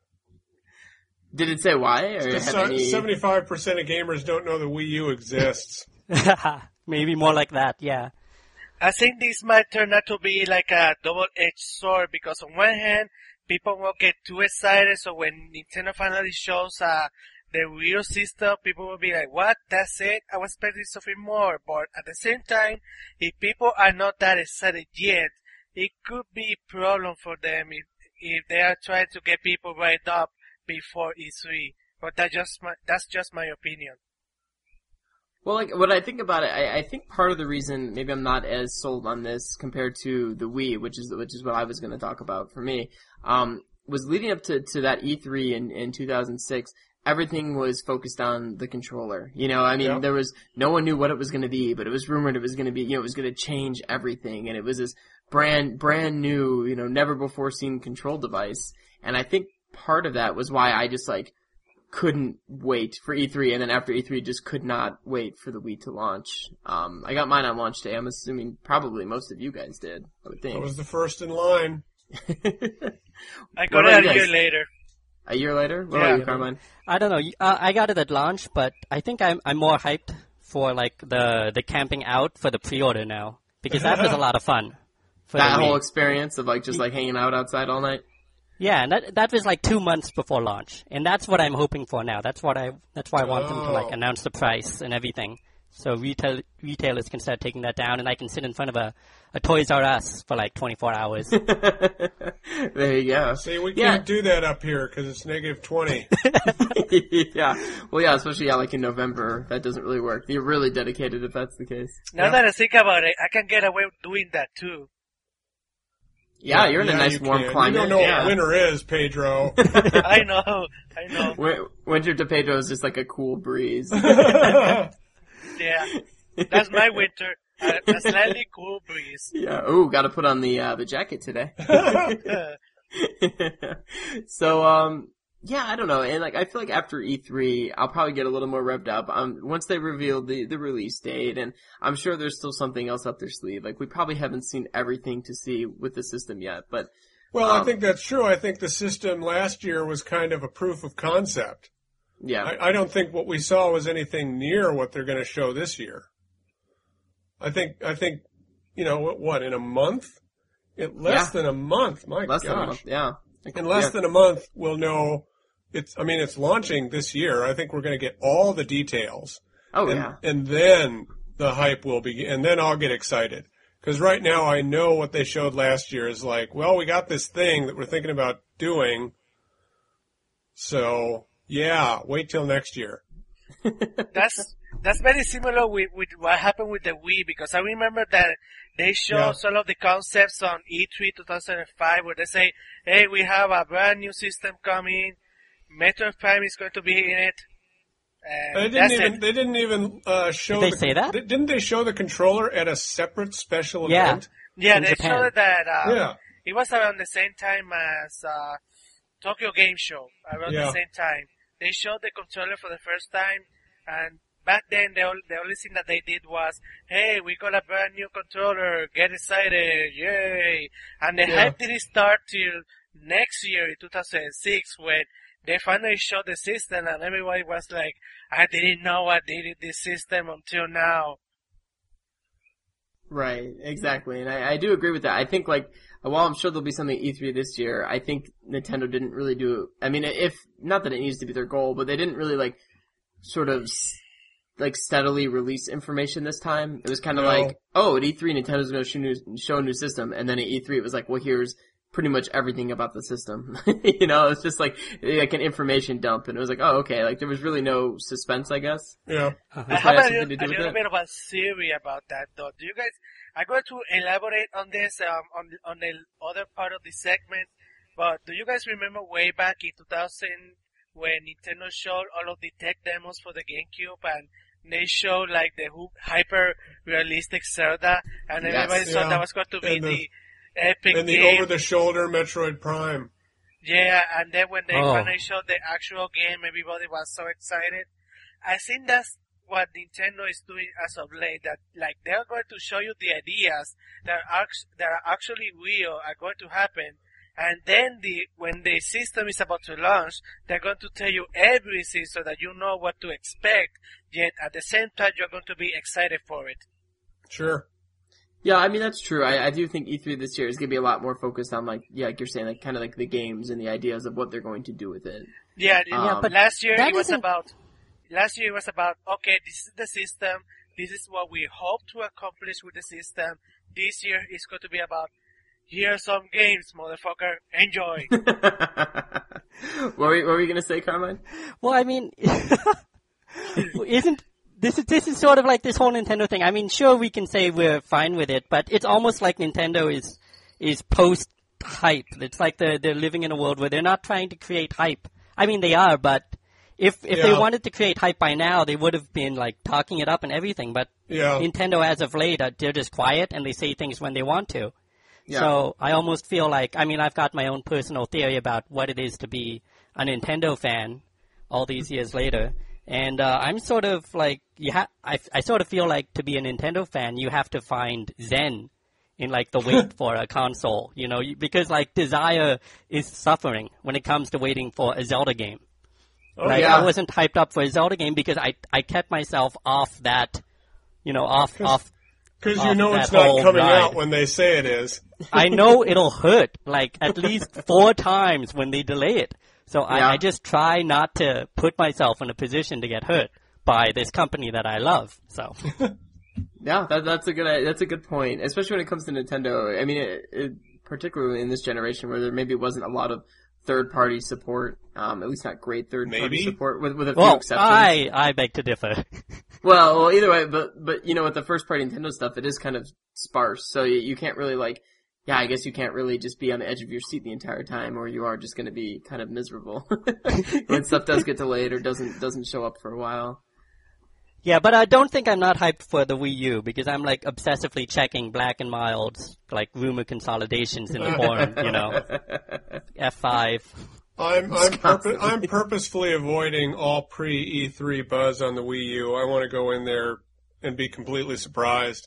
Did it say why? Or Just have any... seventy-five percent of gamers don't know the Wii U exists. Maybe more like that, yeah. I think this might turn out to be like a double-edged sword because on one hand, people will get too excited. So when Nintendo finally shows uh, the Wii U system, people will be like, "What? That's it? I was expecting something more." But at the same time, if people are not that excited yet, it could be a problem for them if if they are trying to get people right up before E three. But that's just my that's just my opinion. Well, like, when I think about it, I, I think part of the reason maybe I'm not as sold on this compared to the Wii, which is which is what I was going to talk about for me, um, was leading up to, to that E three in, in two thousand six, everything was focused on the controller. You know, I mean, Yeah. there was, no one knew what it was going to be, but it was rumored it was going to be, you know, it was going to change everything, and it was this brand, brand new, you know, never before seen control device, and I think part of that was why I just, like, couldn't wait for E three, and then after E three just could not wait for the Wii to launch. Um, I got mine on launch day. I'm assuming probably most of you guys did, I would think. I was the first in line. I What got about it you a year guys? later. A year later? What Yeah. about you, Carmine? I don't know. y- Uh, I got it at launch, but I think I'm I'm more hyped for like the the camping out for the pre-order now because that was a lot of fun. For That the whole Wii. experience of like just like hanging out outside all night? Yeah, and that that was like two months before launch, and that's what I'm hoping for now. That's what I that's why I want them to like Oh. announce the price and everything, so retail retailers can start taking that down, and I can sit in front of a, a Toys R Us for like twenty-four hours. There you go. See, we Yeah. can't do that up here because it's negative twenty. Yeah. Well, yeah, especially yeah, like in November, that doesn't really work. You're really dedicated if that's the case. Now Yeah. that I think about it, I can get away with doing that too. Yeah, you're in a Yeah, nice you warm can. climate. You don't know yeah. what winter is, Pedro. I know, I know. Win- Winter to Pedro is just like a cool breeze. Yeah, that's my winter. A, a slightly cool breeze. Yeah. Ooh, got to put on the uh, the jacket today. So, um, yeah, I don't know, and like I feel like after E three, I'll probably get a little more revved up. Um, once they reveal the the release date, and I'm sure there's still something else up their sleeve. Like we probably haven't seen everything to see with the system yet, but Well, I Um, think that's true. I think the system last year was kind of a proof of concept. yeah, I, I don't think what we saw was anything near what they're going to show this year. I think, I think, you know, what, what in a month? In less Yeah. than a month, my less gosh. than a month. Yeah, Like, In less yeah. than a month, we'll know. It's. I mean, it's launching this year. I think we're going to get all the details. Oh and, yeah. and then the hype will begin, and then I'll get excited. Because right now I know what they showed last year is like, well, we got this thing that we're thinking about doing. So, yeah, wait till next year. That's that's very similar with, with what happened with the Wii, because I remember that they showed Yeah. some of the concepts on E three two thousand five where they say, hey, we have a brand new system coming, Metroid Prime is going to be in it. And They didn't that's even. it. They didn't even uh, show. Did they the, say that? th- Didn't they show the controller at a separate special Yeah. event? Yeah, in they Japan. showed that uh, Yeah. it was around the same time as uh, Tokyo Game Show, around Yeah. the same time. They showed the controller for the first time, and back then the, ol- the only thing that they did was, hey, we got a brand new controller, get excited, yay! And the Yeah. hype didn't start till next year in two thousand six when they finally showed the system and everybody was like, I didn't know I needed this system until now. Right, exactly. And I, I do agree with that. I think, like, while I'm sure there'll be something at E three this year, I think Nintendo didn't really do, I mean, if, not that it needs to be their goal, but they didn't really, like, sort of, like, steadily release information this time. It was kind of No. like, oh, at E three, Nintendo's going to show, new, show a new system, and then at E three, it was like, well, here's pretty much everything about the system. You know, it's just like, like an information dump, and it was like, oh, okay, like, there was really no suspense, I guess. Yeah. I Does have that have a, little, something to a do with little it? bit of a theory about that, though. Do you guys? I'm going to elaborate on this um, on on the other part of the segment. But do you guys remember way back in two thousand when Nintendo showed all of the tech demos for the GameCube and they showed like the hyper realistic Zelda, and Yes. everybody thought Yeah. that was going to be And the- the, epic And the game. over-the-shoulder Metroid Prime. Yeah, and then when they Oh. finally showed the actual game, everybody was so excited. I think that's what Nintendo is doing as of late. That like they're going to show you the ideas that are act- that are actually real, are going to happen, and then the when the system is about to launch, they're going to tell you everything so that you know what to expect. Yet at the same time, you're going to be excited for it. Sure. Yeah, I mean, that's true. I, I do think E three this year is going to be a lot more focused on, like, yeah, like you're saying, like, kind of like the games and the ideas of what they're going to do with it. Yeah, Yeah, but last year that it was isn't- about. Last year it was about okay, this is the system. This is what we hope to accomplish with the system. This year it's going to be about here are some games, motherfucker. Enjoy. what were you, what were you going to say, Carmine? Well, I mean, isn't this is this is sort of like this whole Nintendo thing? I mean, sure, we can say we're fine with it, but it's almost like Nintendo is is post hype. It's like they're they're living in a world where they're not trying to create hype. I mean, they are, but if if they Yeah. wanted to create hype by now, they would have been like talking it up and everything. But Yeah. Nintendo, as of late, uh, they're just quiet and they say things when they want to. Yeah. So I almost feel like, I mean, I've got my own personal theory about what it is to be a Nintendo fan all these years later. And uh, I'm sort of like, you ha- I, I sort of feel like to be a Nintendo fan, you have to find zen in like the wait for a console, you know, you- because like desire is suffering when it comes to waiting for a Zelda game. Oh, Like, yeah. I wasn't hyped up for a Zelda game because I, I kept myself off that, you know, off, 'Cause- off Because Off you know that it's not whole coming ride. out when they say it is. I know it'll hurt, like, at least four times when they delay it. So Yeah. I, I just try not to put myself in a position to get hurt by this company that I love. So, Yeah, that, that's a good that's a good point, especially when it comes to Nintendo. I mean, it, it, particularly in this generation where there maybe wasn't a lot of third-party support, um, at least not great third-party Maybe. support, with, with a few well, exceptions. I, I beg to differ. Well, well, either way, but but you know, with the first-party Nintendo stuff, it is kind of sparse, so you, you can't really like. Yeah, I guess you can't really just be on the edge of your seat the entire time, or you are just going to be kind of miserable when stuff does get delayed or doesn't doesn't show up for a while. Yeah, but I don't think I'm not hyped for the Wii U because I'm like obsessively checking Black and Mild's like rumor consolidations in the forum, you know. F five. I'm I'm purpo- I'm purposefully avoiding all pre E three buzz on the Wii U. I want to go in there and be completely surprised.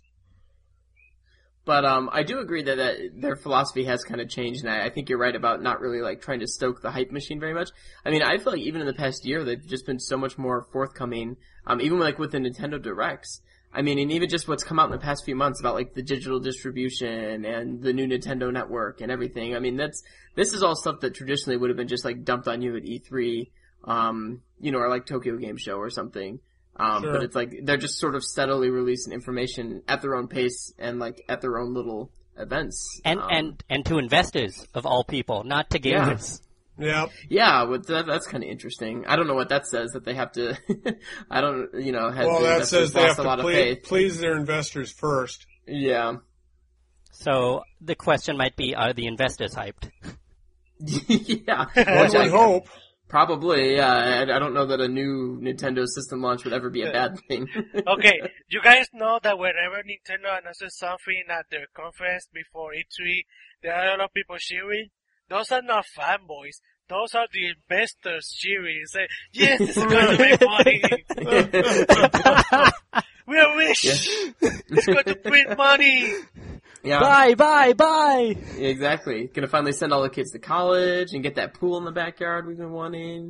But um, I do agree that, that their philosophy has kind of changed, and I, I think you're right about not really like trying to stoke the hype machine very much. I mean, I feel like even in the past year, they've just been so much more forthcoming. Um, even like with the Nintendo Directs. I mean, and even just what's come out in the past few months about like the digital distribution and the new Nintendo Network and everything. I mean, that's this is all stuff that traditionally would have been just like dumped on you at E three, um, you know, or like Tokyo Game Show or something. Um, Sure. but it's like they're just sort of steadily releasing information at their own pace and like at their own little events. And, Um, and, and to investors of all people, not to Yeah. gamers. Yeah. yeah, with that, that's kind of interesting. I don't know what that says that they have to. I don't, you know, has Well, the that investors says they lost have a lot to of please, faith. please their investors first. Yeah, So the question might be, are the investors hyped? yeah. One Which I- would hope. Probably, yeah. I, I don't know that a new Nintendo system launch would ever be a bad thing. Okay, you guys know that whenever Nintendo announces something at their conference before E three, there are a lot of people cheering. Those are not fanboys. those are the investors cheering. Say, yes, this is going to make money. We are rich. Yeah. It's going to print money. Yeah. Buy, buy, buy. Yeah, exactly. Gonna finally send all the kids to college and get that pool in the backyard we've been wanting.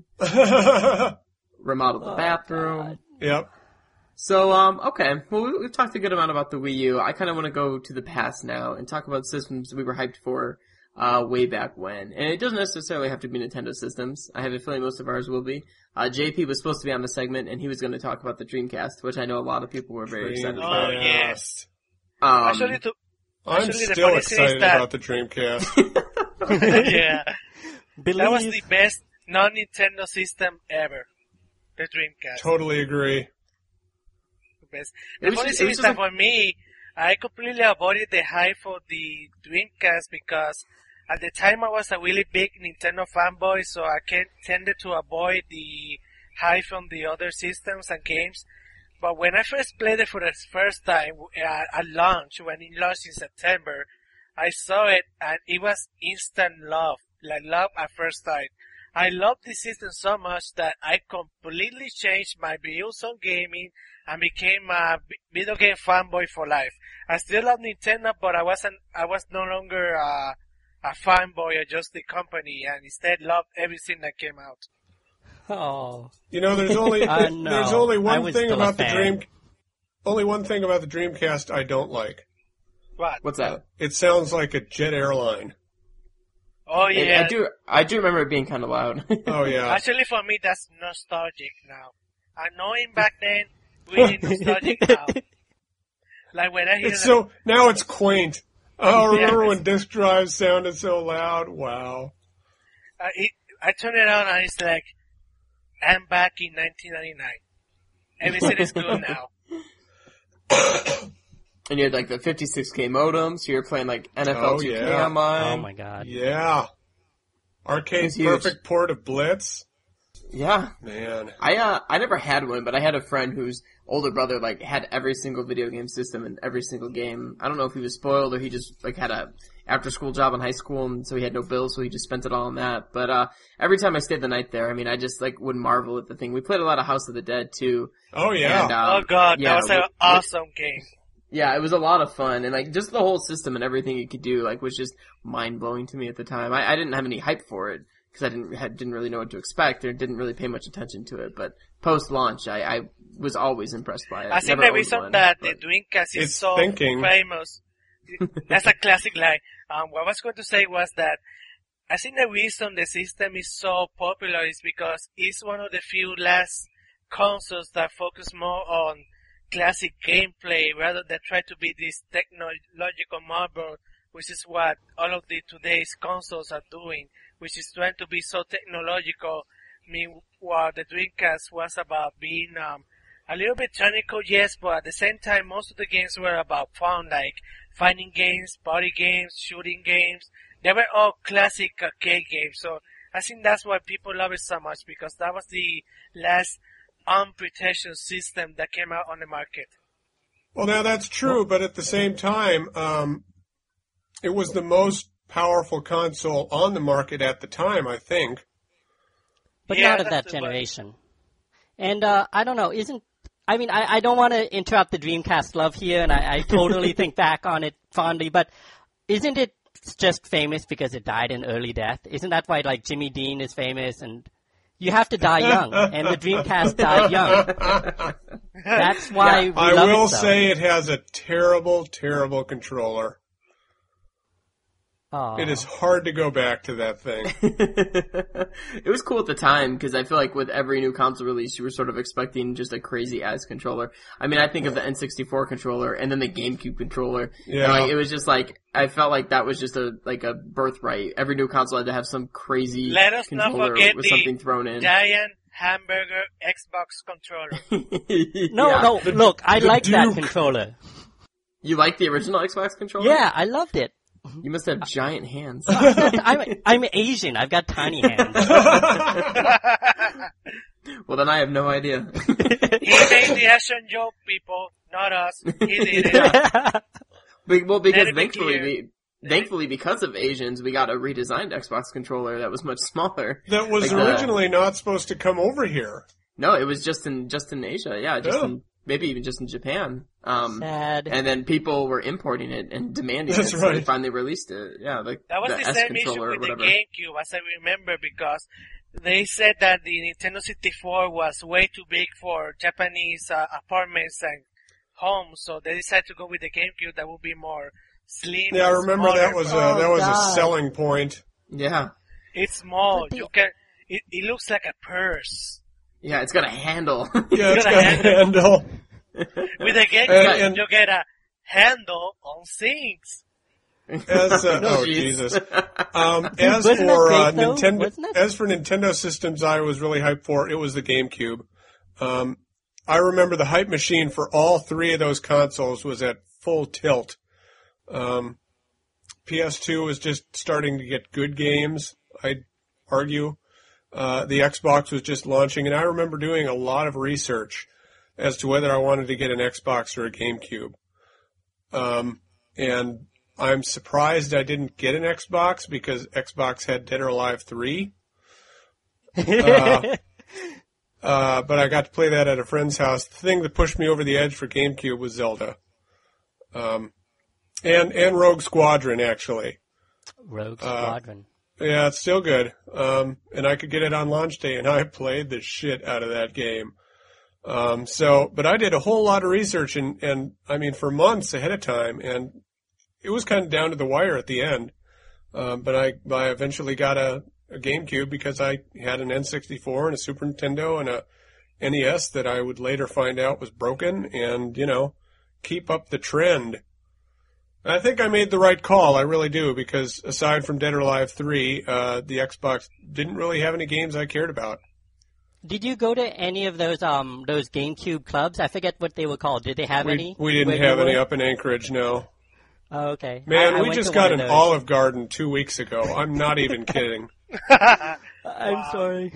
Remodel the oh, bathroom. God. Yep. So, um, okay. Well, we, we've talked a good amount about the Wii U. I kind of want to go to the past now and talk about systems we were hyped for uh, way back when. And it doesn't necessarily have to be Nintendo systems. I have a feeling most of ours will be. Uh, J P was supposed to be on the segment, and he was going to talk about the Dreamcast, which I know a lot of people were very excited about. Oh, yes. Um, Actually, to, I'm actually, still excited that, about the Dreamcast. Yeah. Believe. That was the best non-Nintendo system ever. The Dreamcast. Totally agree. The best. The funny thing is that for me, I completely avoided the hype for the Dreamcast because at the time I was a really big Nintendo fanboy, so I can, tended to avoid the hype from the other systems and games. But when I first played it for the first time uh, at launch, when it launched in September, I saw it and it was instant love, like love at first sight. I loved the system so much that I completely changed my views on gaming and became a video game fanboy for life. I still love Nintendo, but I wasn't, I was no longer uh, a fanboy of just the company, and instead loved everything that came out. Oh. You know, there's only uh, no. there's only one thing about the Dream, only one thing about the Dreamcast I don't like. What? What's that? It sounds like a jet airline. Oh yeah, I do. I do remember it being kind of loud. Oh yeah. Actually, for me, that's nostalgic now. Annoying back then, really nostalgic now. Like when I hear it's that, so now it's quaint. Oh, remember yeah, when disc drives sounded so loud? Wow. Uh, it, I turn it on and it's like, I'm back in nineteen ninety-nine. Everything is good now. And you had like the fifty-six K modem, so you were playing like N F L oh, two K yeah. on mine. Oh my god. Yeah. Arcade perfect port of Blitz. Yeah. Man. I uh I never had one, but I had a friend whose older brother like had every single video game system and every single game. I don't know if he was spoiled or he just like had a after school job in high school and so he had no bills, so he just spent it all on that. But uh every time I stayed the night there, I mean I just like would marvel at the thing. We played a lot of House of the Dead too. Oh yeah. And, um, oh god, yeah, that was an we, awesome we, game. Yeah, it was a lot of fun, and like just the whole system and everything you could do, like was just mind blowing to me at the time. I, I didn't have any hype for it because I didn't had, didn't really know what to expect or didn't really pay much attention to it. But post launch, I, I was always impressed by it. I think Never the owned reason one, that but... the Dreamcast is it's so thinking. famous, that's a classic line. Um, what I was going to say was that I think the reason the system is so popular is because it's one of the few last consoles that focus more on classic gameplay rather than try to be this technological marvel, which is what all of the today's consoles are doing, which is trying to be so technological. I mean, while the Dreamcast was about being um, a little bit technical, yes, but at the same time, most of the games were about fun, like fighting games, party games, shooting games. They were all classic arcade games. So I think that's why people love it so much, because that was the last unpretentious system that came out on the market. Well, now that's true, but at the same time, um, it was the most powerful console on the market at the time, I think. But yeah, not of that generation. And uh, I don't know, isn't... I mean, I, I don't want to interrupt the Dreamcast love here, and I, I totally think back on it fondly, but isn't it just famous because it died in early death? Isn't that why, like, Jimmy Dean is famous and... You have to die young, and the Dreamcast died young. That's why yeah, we I love will it so. say it has a terrible, terrible controller. Aww. It is hard to go back to that thing. It was cool at the time because I feel like with every new console release, you were sort of expecting just a crazy ass controller. I mean, I think of the N sixty-four controller and then the GameCube controller. Yeah, and like, it was just like I felt like that was just a like a birthright. Every new console had to have some crazy Let us not controller forget with the something thrown in. giant hamburger Xbox controller. No, yeah. no, look, I the like that Duke. controller. You like the original Xbox controller? Yeah, I loved it. You must have giant hands. I'm, I'm Asian. I've got tiny hands. Well, then I have no idea. He made the action joke, people, not us. He did it. Be- well, because Let it be thankfully clear. the thankfully, because of Asians, we got a redesigned Xbox controller that was much smaller. That was Like the- originally not supposed to come over here. No, it was just in just in Asia. Yeah, just Oh. in, maybe even just in Japan. Um, Sad. and then people were importing it and demanding That's it. So they right. finally released it. Yeah, like That was the, the, S same issue controller or with the whatever. GameCube, as I remember, because they said that the Nintendo sixty-four was way too big for Japanese uh, apartments and homes, so they decided to go with the GameCube that would be more slim. Yeah, I and remember smaller. that was a, Oh, that was God. a selling point. Yeah, It's small. But the- You can. It, it looks like a purse. yeah, it's got a handle. Yeah, it's got got a a handle. With the GameCube, And- and- you get a handle on things. As uh, Oh, oh jeez. Jesus. Um, as Wasn't that for great, uh, though? Nintendo, Wasn't it? as for Nintendo systems, I was really hyped for. It was the GameCube. Um, I remember the hype machine for all three of those consoles was at full tilt. Um, P S two was just starting to get good games, I'd argue. Uh, the Xbox was just launching, and I remember doing a lot of research as to whether I wanted to get an Xbox or a GameCube. Um, and I'm surprised I didn't get an Xbox because Xbox had Dead or Alive three. Uh, uh, but I got to play that at a friend's house. The thing that pushed me over the edge for GameCube was Zelda. Um, and, and Rogue Squadron, actually. Rogue Uh, Squadron. Yeah, it's still good. Um, and I could get it on launch day, and I played the shit out of that game. Um, so, but I did a whole lot of research, and, and I mean, for months ahead of time, and it was kind of down to the wire at the end. Um, but I, I eventually got a, a GameCube because I had an N sixty-four and a Super Nintendo and a N E S that I would later find out was broken, and, you know, keep up the trend. I think I made the right call, I really do, because aside from Dead or Alive three, uh, the Xbox didn't really have any games I cared about. Did you go to any of those um those GameCube clubs? I forget what they were called. Did they have We, any? we didn't where you have any were? up in Anchorage, no. Oh, okay. Man, I, I we went just to got one an of those. Olive Garden two weeks ago. I'm not even kidding. I'm sorry.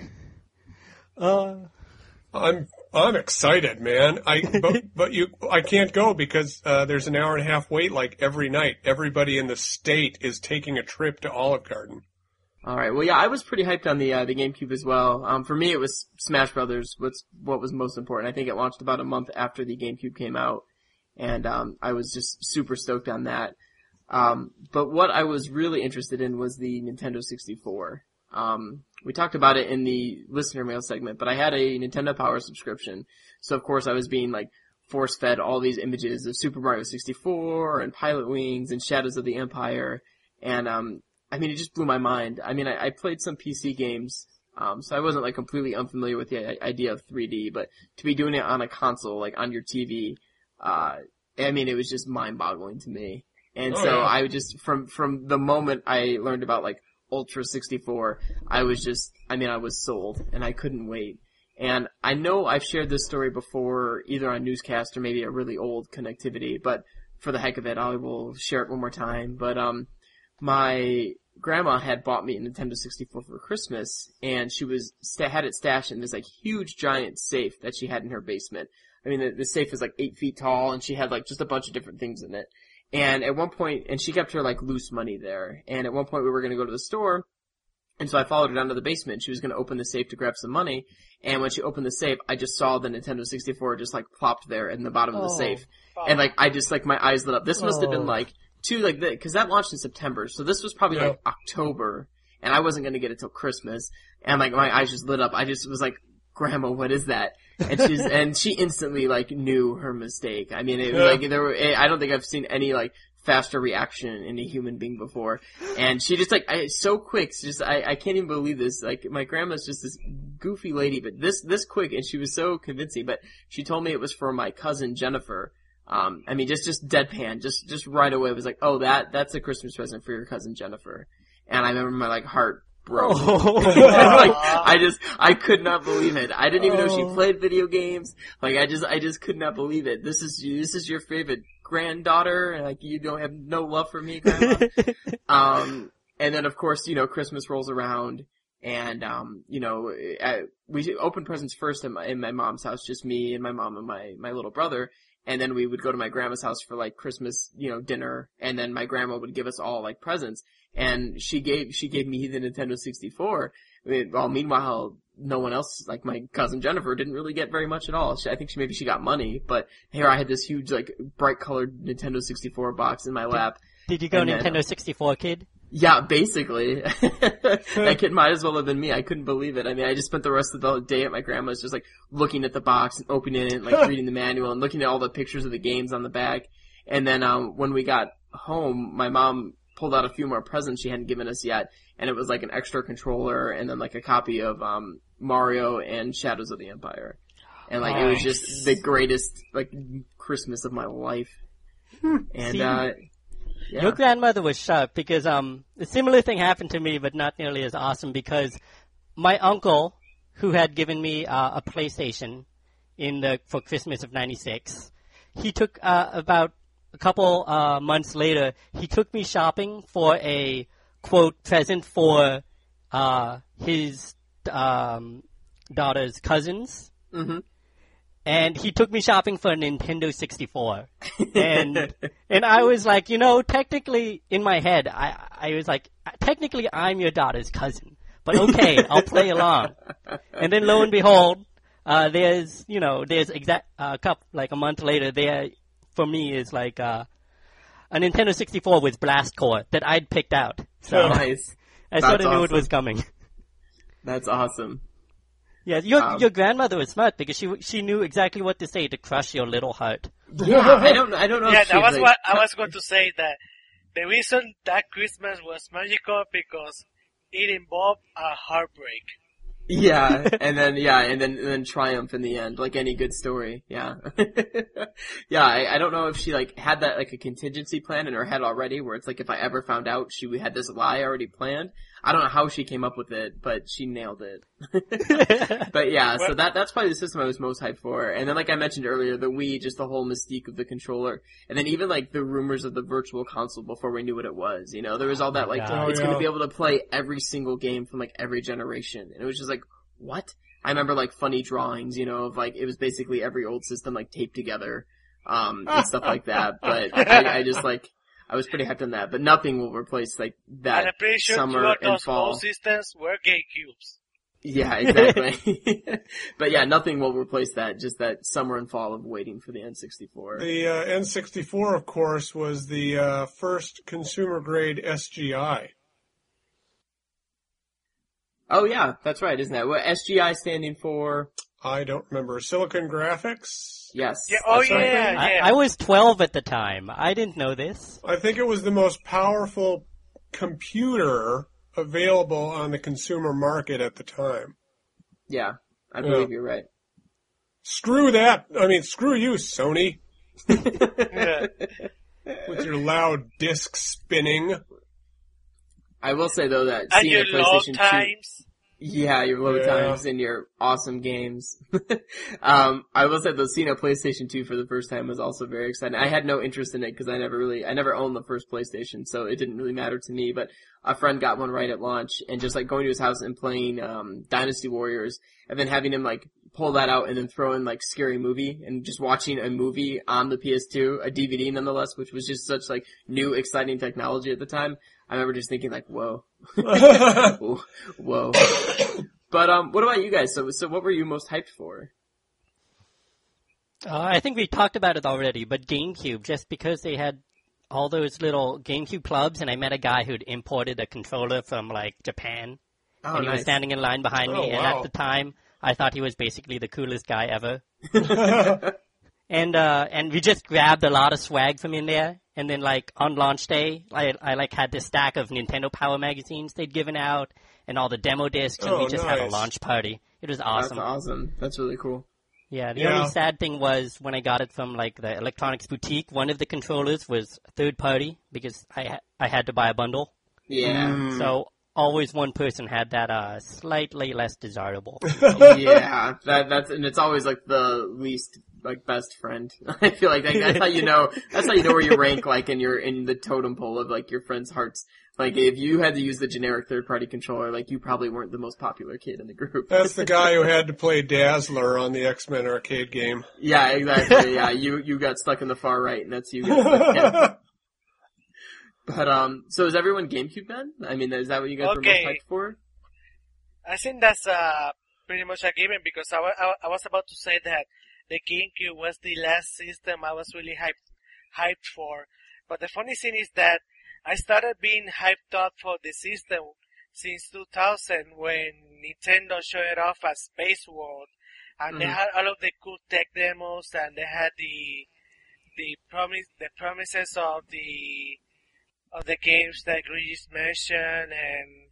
Uh, I'm I'm excited, man. I but but you I can't go because uh, there's an hour and a half wait like every night. Everybody in the state is taking a trip to Olive Garden. All right. Well, yeah, I was pretty hyped on the uh, the GameCube as well. Um, for me, it was Smash Brothers. What's what was most important? I think it launched about a month after the GameCube came out, and um, I was just super stoked on that. Um, but what I was really interested in was the Nintendo sixty-four. Um, we talked about it in the listener mail segment, but I had a Nintendo Power subscription, so of course I was being like force fed all these images of Super Mario sixty-four and Pilot Wings and Shadows of the Empire, and um. I mean, it just blew my mind. I mean, I, I played some P C games, um, so I wasn't like completely unfamiliar with the idea of three D, but to be doing it on a console, like on your T V, uh, I mean, it was just mind-boggling to me. And Oh, so yeah. I would just, from, from the moment I learned about like Ultra sixty-four, I was just, I mean, I was sold, and I couldn't wait. And I know I've shared this story before, either on Newscast or maybe a really old Connectivity, but for the heck of it, I will share it one more time. But, um, my grandma had bought me a Nintendo sixty-four for Christmas, and she was had it stashed in this like huge giant safe that she had in her basement. I mean, the, the safe is like eight feet tall, and she had like just a bunch of different things in it. And at one point, and she kept her like loose money there. And at one point, we were going to go to the store, and so I followed her down to the basement. She was going to open the safe to grab some money, and when she opened the safe, I just saw the Nintendo sixty-four just like plopped there in the bottom of the Oh. safe, and like I just like my eyes lit up. This must have been Oh. like. Two, like, because that launched in September, so this was probably Yeah. like October, and I wasn't gonna get it till Christmas, and like my eyes just lit up. I just was like, "Grandma, what is that?" And she's and she instantly like knew her mistake. I mean, it was Yeah. like there were. I don't think I've seen any like faster reaction in a human being before, and she just like I, so quick. It's just I I can't even believe this. Like my grandma's just this goofy lady, but this this quick, and she was so convincing. But she told me it was for my cousin Jennifer. Um, I mean, just, just deadpan, just, just right away. It was like, oh, that, that's a Christmas present for your cousin Jennifer. And I remember my, like, heart broke. Oh. Like, I just, I could not believe it. I didn't even know she Oh. played video games. Like, I just, I just could not believe it. This is, this is your favorite granddaughter, and like, you don't have no love for me, Grandma. um, and then of course, you know, Christmas rolls around, And, um, you know, I, we opened presents first in my, in my mom's house, just me and my mom and my, my little brother. And then we would go to my grandma's house for like Christmas, you know, dinner. And then my grandma would give us all like presents. And she gave, she gave me the Nintendo sixty-four. I mean, well, meanwhile, no one else, like my cousin Jennifer, didn't really get very much at all. She, I think she, maybe she got money, but here I had this huge, like, bright colored Nintendo sixty-four box in my lap. Did you go And then- Nintendo sixty-four kid? Yeah, basically. That kid might as well have been me. I couldn't believe it. I mean, I just spent the rest of the day at my grandma's just like looking at the box and opening it and like reading the manual and looking at all the pictures of the games on the back. And then, um, when we got home, my mom pulled out a few more presents she hadn't given us yet. And it was like an extra controller and then like a copy of, um, Mario and Shadows of the Empire. And like, it was just the greatest, like, Christmas of my life. And, See? uh, yeah. Your grandmother was sharp because um a similar thing happened to me, but not nearly as awesome because my uncle, who had given me uh, a PlayStation in the for Christmas of ninety-six, he took uh, about a couple uh, months later, he took me shopping for a quote present for uh, his um, daughter's cousins. Mm-hmm. And he took me shopping for a Nintendo sixty-four. And and I was like, you know, technically, in my head, I I was like, technically I'm your daughter's cousin. But okay, I'll play along. And then lo and behold, uh, there's, you know, there's exact, uh, cup, like a month later, there, for me, is like, uh, a Nintendo sixty-four with Blast Core that I'd picked out. So Nice. I That's sort of knew it awesome. was coming. That's awesome. Yeah, your Um, your grandmother was smart because she she knew exactly what to say to crush your little heart. Yeah, I don't, I don't know. Yeah, if that she's, was like, what I was going to say, that the reason that Christmas was magical because it involved a heartbreak. Yeah, and then yeah, and then and then triumph in the end, like any good story. Yeah, yeah. I, I don't know if she like had that like a contingency plan in her head already, where it's like if I ever found out she had this lie already planned. I don't know how she came up with it, but she nailed it. But yeah, so that that's probably the system I was most hyped for. And then like I mentioned earlier, the Wii, just the whole mystique of the controller, and then even like the rumors of the Virtual Console before we knew what it was. You know, there was all that like God. it's Oh, going to yeah. be able to play every single game from like every generation, and it was just like what? I remember like funny drawings, you know, of like it was basically every old system like taped together, um, and stuff like that. But I, I just like. I was pretty hyped on that, but nothing will replace like that And I'm pretty sure two summer of and those fall. old systems were GameCubes. Yeah, exactly. But yeah, nothing will replace that. Just that summer and fall of waiting for the N sixty-four. The uh, N sixty-four, of course, was the uh, first consumer-grade S G I. Oh yeah, that's right, isn't that what S G I standing for? I don't remember. Silicon Graphics? Yes. Yeah, oh that's right. yeah, I, yeah. I was twelve at the time. I didn't know this. I think it was the most powerful computer available on the consumer market at the time. Yeah, I Yeah. believe you're right. Screw that. I mean, screw you, Sony, Yeah. with your loud disc spinning. I will say though that And seeing your a load PlayStation two, times. yeah, your load Yeah. times and your awesome games. um, I will say though seeing a PlayStation two for the first time was also very exciting. I had no interest in it because I never really, I never owned the first PlayStation, so it didn't really matter to me. But a friend got one right at launch, and just like going to his house and playing um, Dynasty Warriors, and then having him like pull that out and then throw in like Scary Movie, and just watching a movie on the P S two, a D V D nonetheless, which was just such like new, exciting technology at the time. I remember just thinking like, whoa, whoa. But um, what about you guys? So, so what were you most hyped for? Uh, I think we talked about it already, but GameCube, just because they had all those little GameCube clubs, and I met a guy who'd imported a controller from like Japan, Oh, and he was nice. standing in line behind Oh, me, and wow. at the time, I thought he was basically the coolest guy ever. And uh, and we just grabbed a lot of swag from in there, and then like on launch day, I I like had this stack of Nintendo Power magazines they'd given out, and all the demo discs, and Oh, we just had a nice. launch party. It was awesome. That's awesome. That's really cool. Yeah, the Yeah. only sad thing was when I got it from like the electronics boutique, one of the controllers was third party because I ha- I had to buy a bundle. Yeah. So always one person had that uh slightly less desirable. Yeah, that that's and it's always like the least like best friend. I feel like that, that's how you know. That's how you know where you rank, like in your in the totem pole of like your friends' hearts. Like if you had to use the generic third party controller, like you probably weren't the most popular kid in the group. That's the guy who had to play Dazzler on the X-Men arcade game. Yeah, exactly. Yeah, you you got stuck in the far right, and that's you. Got stuck in. But um, so is everyone GameCube then? I mean, is that what you guys Okay. were most hyped for? I think that's uh, pretty much a given because I, wa- I, wa- I was about to say that the GameCube was the last system I was really hyped hyped for. But the funny thing is that I started being hyped up for the system since two thousand when Nintendo showed it off at Space World, and they Mhm. had all of the cool tech demos, and they had the the promise the promises of the of the games that Luigi's mentioned and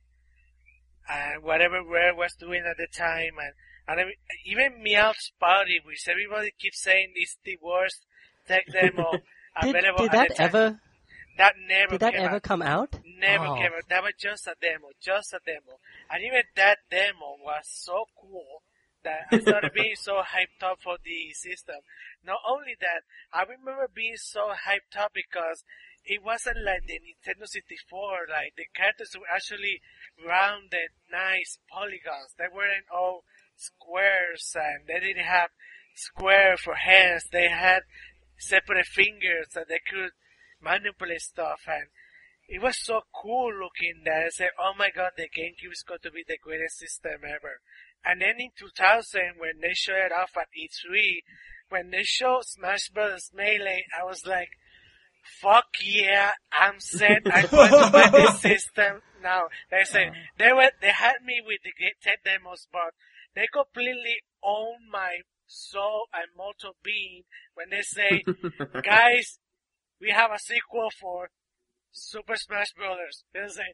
and whatever Rare was doing at the time, and and I mean, even Meowth's Party, which everybody keeps saying is the worst tech demo Did, available did at that the time. ever That never did that came ever out. come out? Never Oh. came out. That was just a demo, just a demo. And even that demo was so cool that I started being so hyped up for the system. Not only that, I remember being so hyped up because it wasn't like the Nintendo sixty-four, like the characters were actually rounded, nice polygons. They weren't all squares and they didn't have square for hands. They had separate fingers that they could manipulate stuff, and it was so cool looking that I said, oh my god, the GameCube is going to be the greatest system ever. And then in two thousand, when they showed it off at E three, when they showed Smash Bros. Melee, I was like, fuck yeah, I'm set, I'm going to buy this system now. They said, they were, they had me with the tech demos, but they completely own my soul and mortal being when they say, guys, we have a sequel for Super Smash Brothers. They say,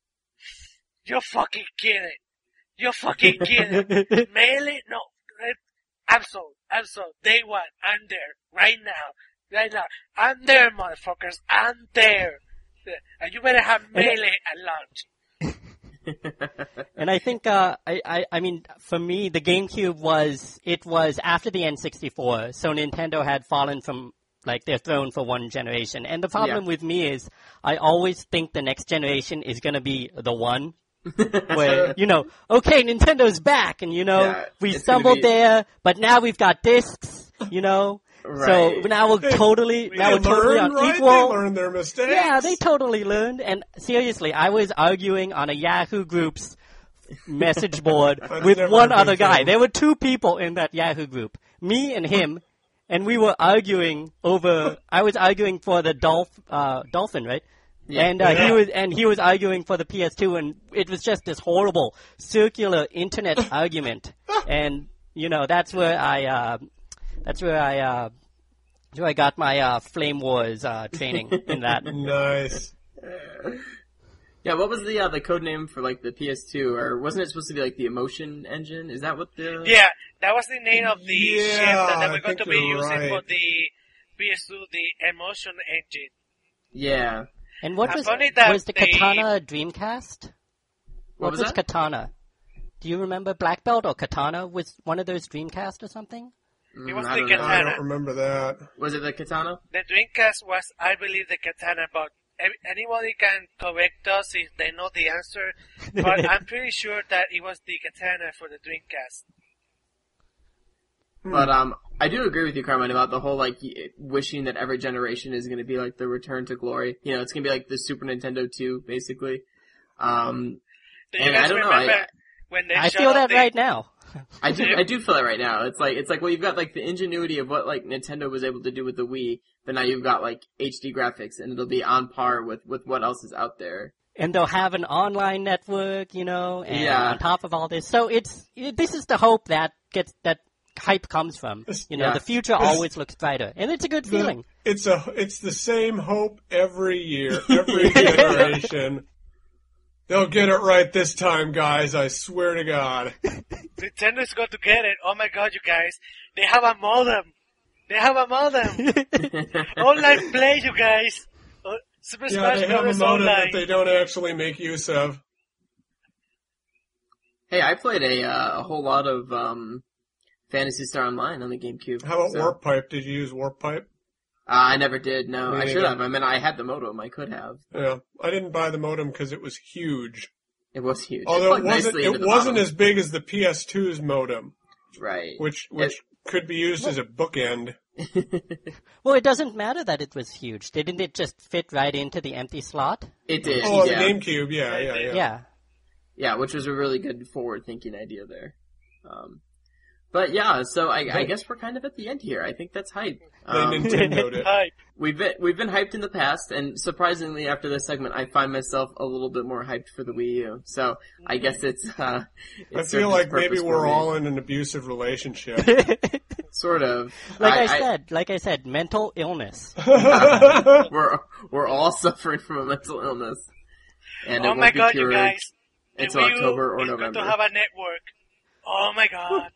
you're fucking kidding. You're fucking kidding. Melee? No. I'm sold. I'm sold. Day one. I'm there. Right now. Right now. I'm there, motherfuckers. I'm there. And you better have Melee at launch. And I think, uh, I, I, I mean, for me, the GameCube was, it was after the N sixty-four, so Nintendo had fallen from, like, their throne for one generation. And the problem Yeah. with me is, I always think the next generation is gonna be the one, where, you know, okay, Nintendo's back, and, you know, Yeah, we it's gonna stumbled be- there, but now we've got discs, you know, Right. so now we're totally, now They we're totally learned, on right? equal. They learned their mistakes. Yeah, they totally learned. And seriously, I was arguing on a Yahoo Group's message board That's with never one a good other guy. thing. There were two people in that Yahoo group, me and him, and we were arguing over. I was arguing for the Dolph, uh, Dolphin, right? Yeah. And uh, he Yeah. was, and he was arguing for the P S two, and it was just this horrible circular internet argument. And you know, that's where I, uh, that's where I. Uh, So I got my uh, Flame Wars uh, training in that. Nice. Yeah, what was the uh, the code name for like the P S two, or wasn't it supposed to be like the Emotion Engine? Is that what the? Yeah, that was the name of the Yeah, ship that they I were going think to be you're using right. for the P S two, the Emotion Engine. Yeah. And what I was found it that was the they- Katana Dreamcast? What was that? Katana? Do you remember Black Belt or Katana was one of those Dreamcast or something? It was Mm, I the don't know. I Katana. don't remember that. Was it the Katana? The Dreamcast was, I believe, the Katana, but ev- anybody can correct us if they know the answer. But I'm pretty sure that it was the Katana for the Dreamcast. But um, I do agree with you, Carmine, about the whole like y- wishing that every generation is going to be like the return to glory. You know, it's going to be like the Super Nintendo two, basically. Um, Do you And guys I don't know, remember I- when they I showed feel off that the, right now. I do, I do feel it right now. It's like, it's like, well, you've got like the ingenuity of what like Nintendo was able to do with the Wii, but now you've got like H D graphics, and it'll be on par with with what else is out there. And they'll have an online network, you know, and Yeah. on top of all this. So it's, it, this is the hope that gets, that hype comes from. You know, Yeah. the future always looks brighter. And it's a good feeling. It's a it's the same hope every year, every generation. They'll get it right this time, guys. I swear to God. Nintendo's going to get it. Oh my god, you guys. They have a modem. They have a modem. Online play, you guys. Oh, Super Yeah, Smash they have a Bros. modem that Online. they don't actually make use of. Hey, I played a uh, a whole lot of um, Phantasy Star Online on the GameCube. How about so. Warp Pipe? Did you use Warp Pipe? Uh, I never did, no. Me I should neither. have. I mean, I had the modem. I could have. Yeah, I didn't buy the modem because it was huge. It was huge. Although it plugged wasn't, nicely into it the wasn't bottom. as big as the P S two's modem, Right. which which It- could be used as a bookend. Well, it doesn't matter that it was huge. Didn't it just fit right into the empty slot? It did. Oh, yeah. the GameCube, yeah, yeah, yeah. Yeah. Yeah, which was a really good forward-thinking idea there. Um, but yeah, so I, I guess we're kind of at the end here. I think that's hype. They Um, Nintendo'd it. Hype. we've been we've been hyped in the past, and surprisingly, after this segment, I find myself a little bit more hyped for the Wii U. So I guess it's. Uh, I it served feel its like maybe purpose for we're me. all in an abusive relationship. sort of. Like I, I said, like I said, mental illness. we're we're all suffering from a mental illness, and it Oh won't my be god, you cured guys. The until Wii U October or is going November. to have a network. Oh my god.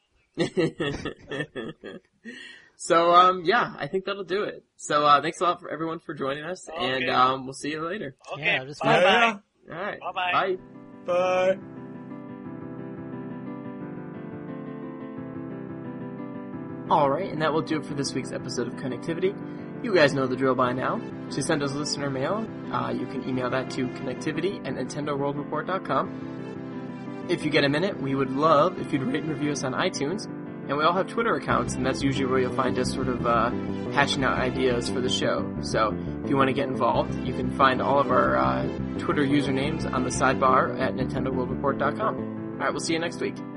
So, um, yeah, I think that'll do it. So, uh, thanks a lot for everyone for joining us, and, Okay. um, we'll see you later. Okay, Yeah, just- bye-bye. Yeah, Alright. Bye-bye. Bye. Bye. Alright, and that will do it for this week's episode of Connectivity. You guys know the drill by now. To send us listener mail, uh, you can email that to connectivity at nintendo world report dot com. If you get a minute, we would love if you'd rate and review us on iTunes. And we all have Twitter accounts, and that's usually where you'll find us sort of uh, hashing out ideas for the show. So if you want to get involved, you can find all of our uh, Twitter usernames on the sidebar at nintendo world report dot com. Alright, we'll see you next week.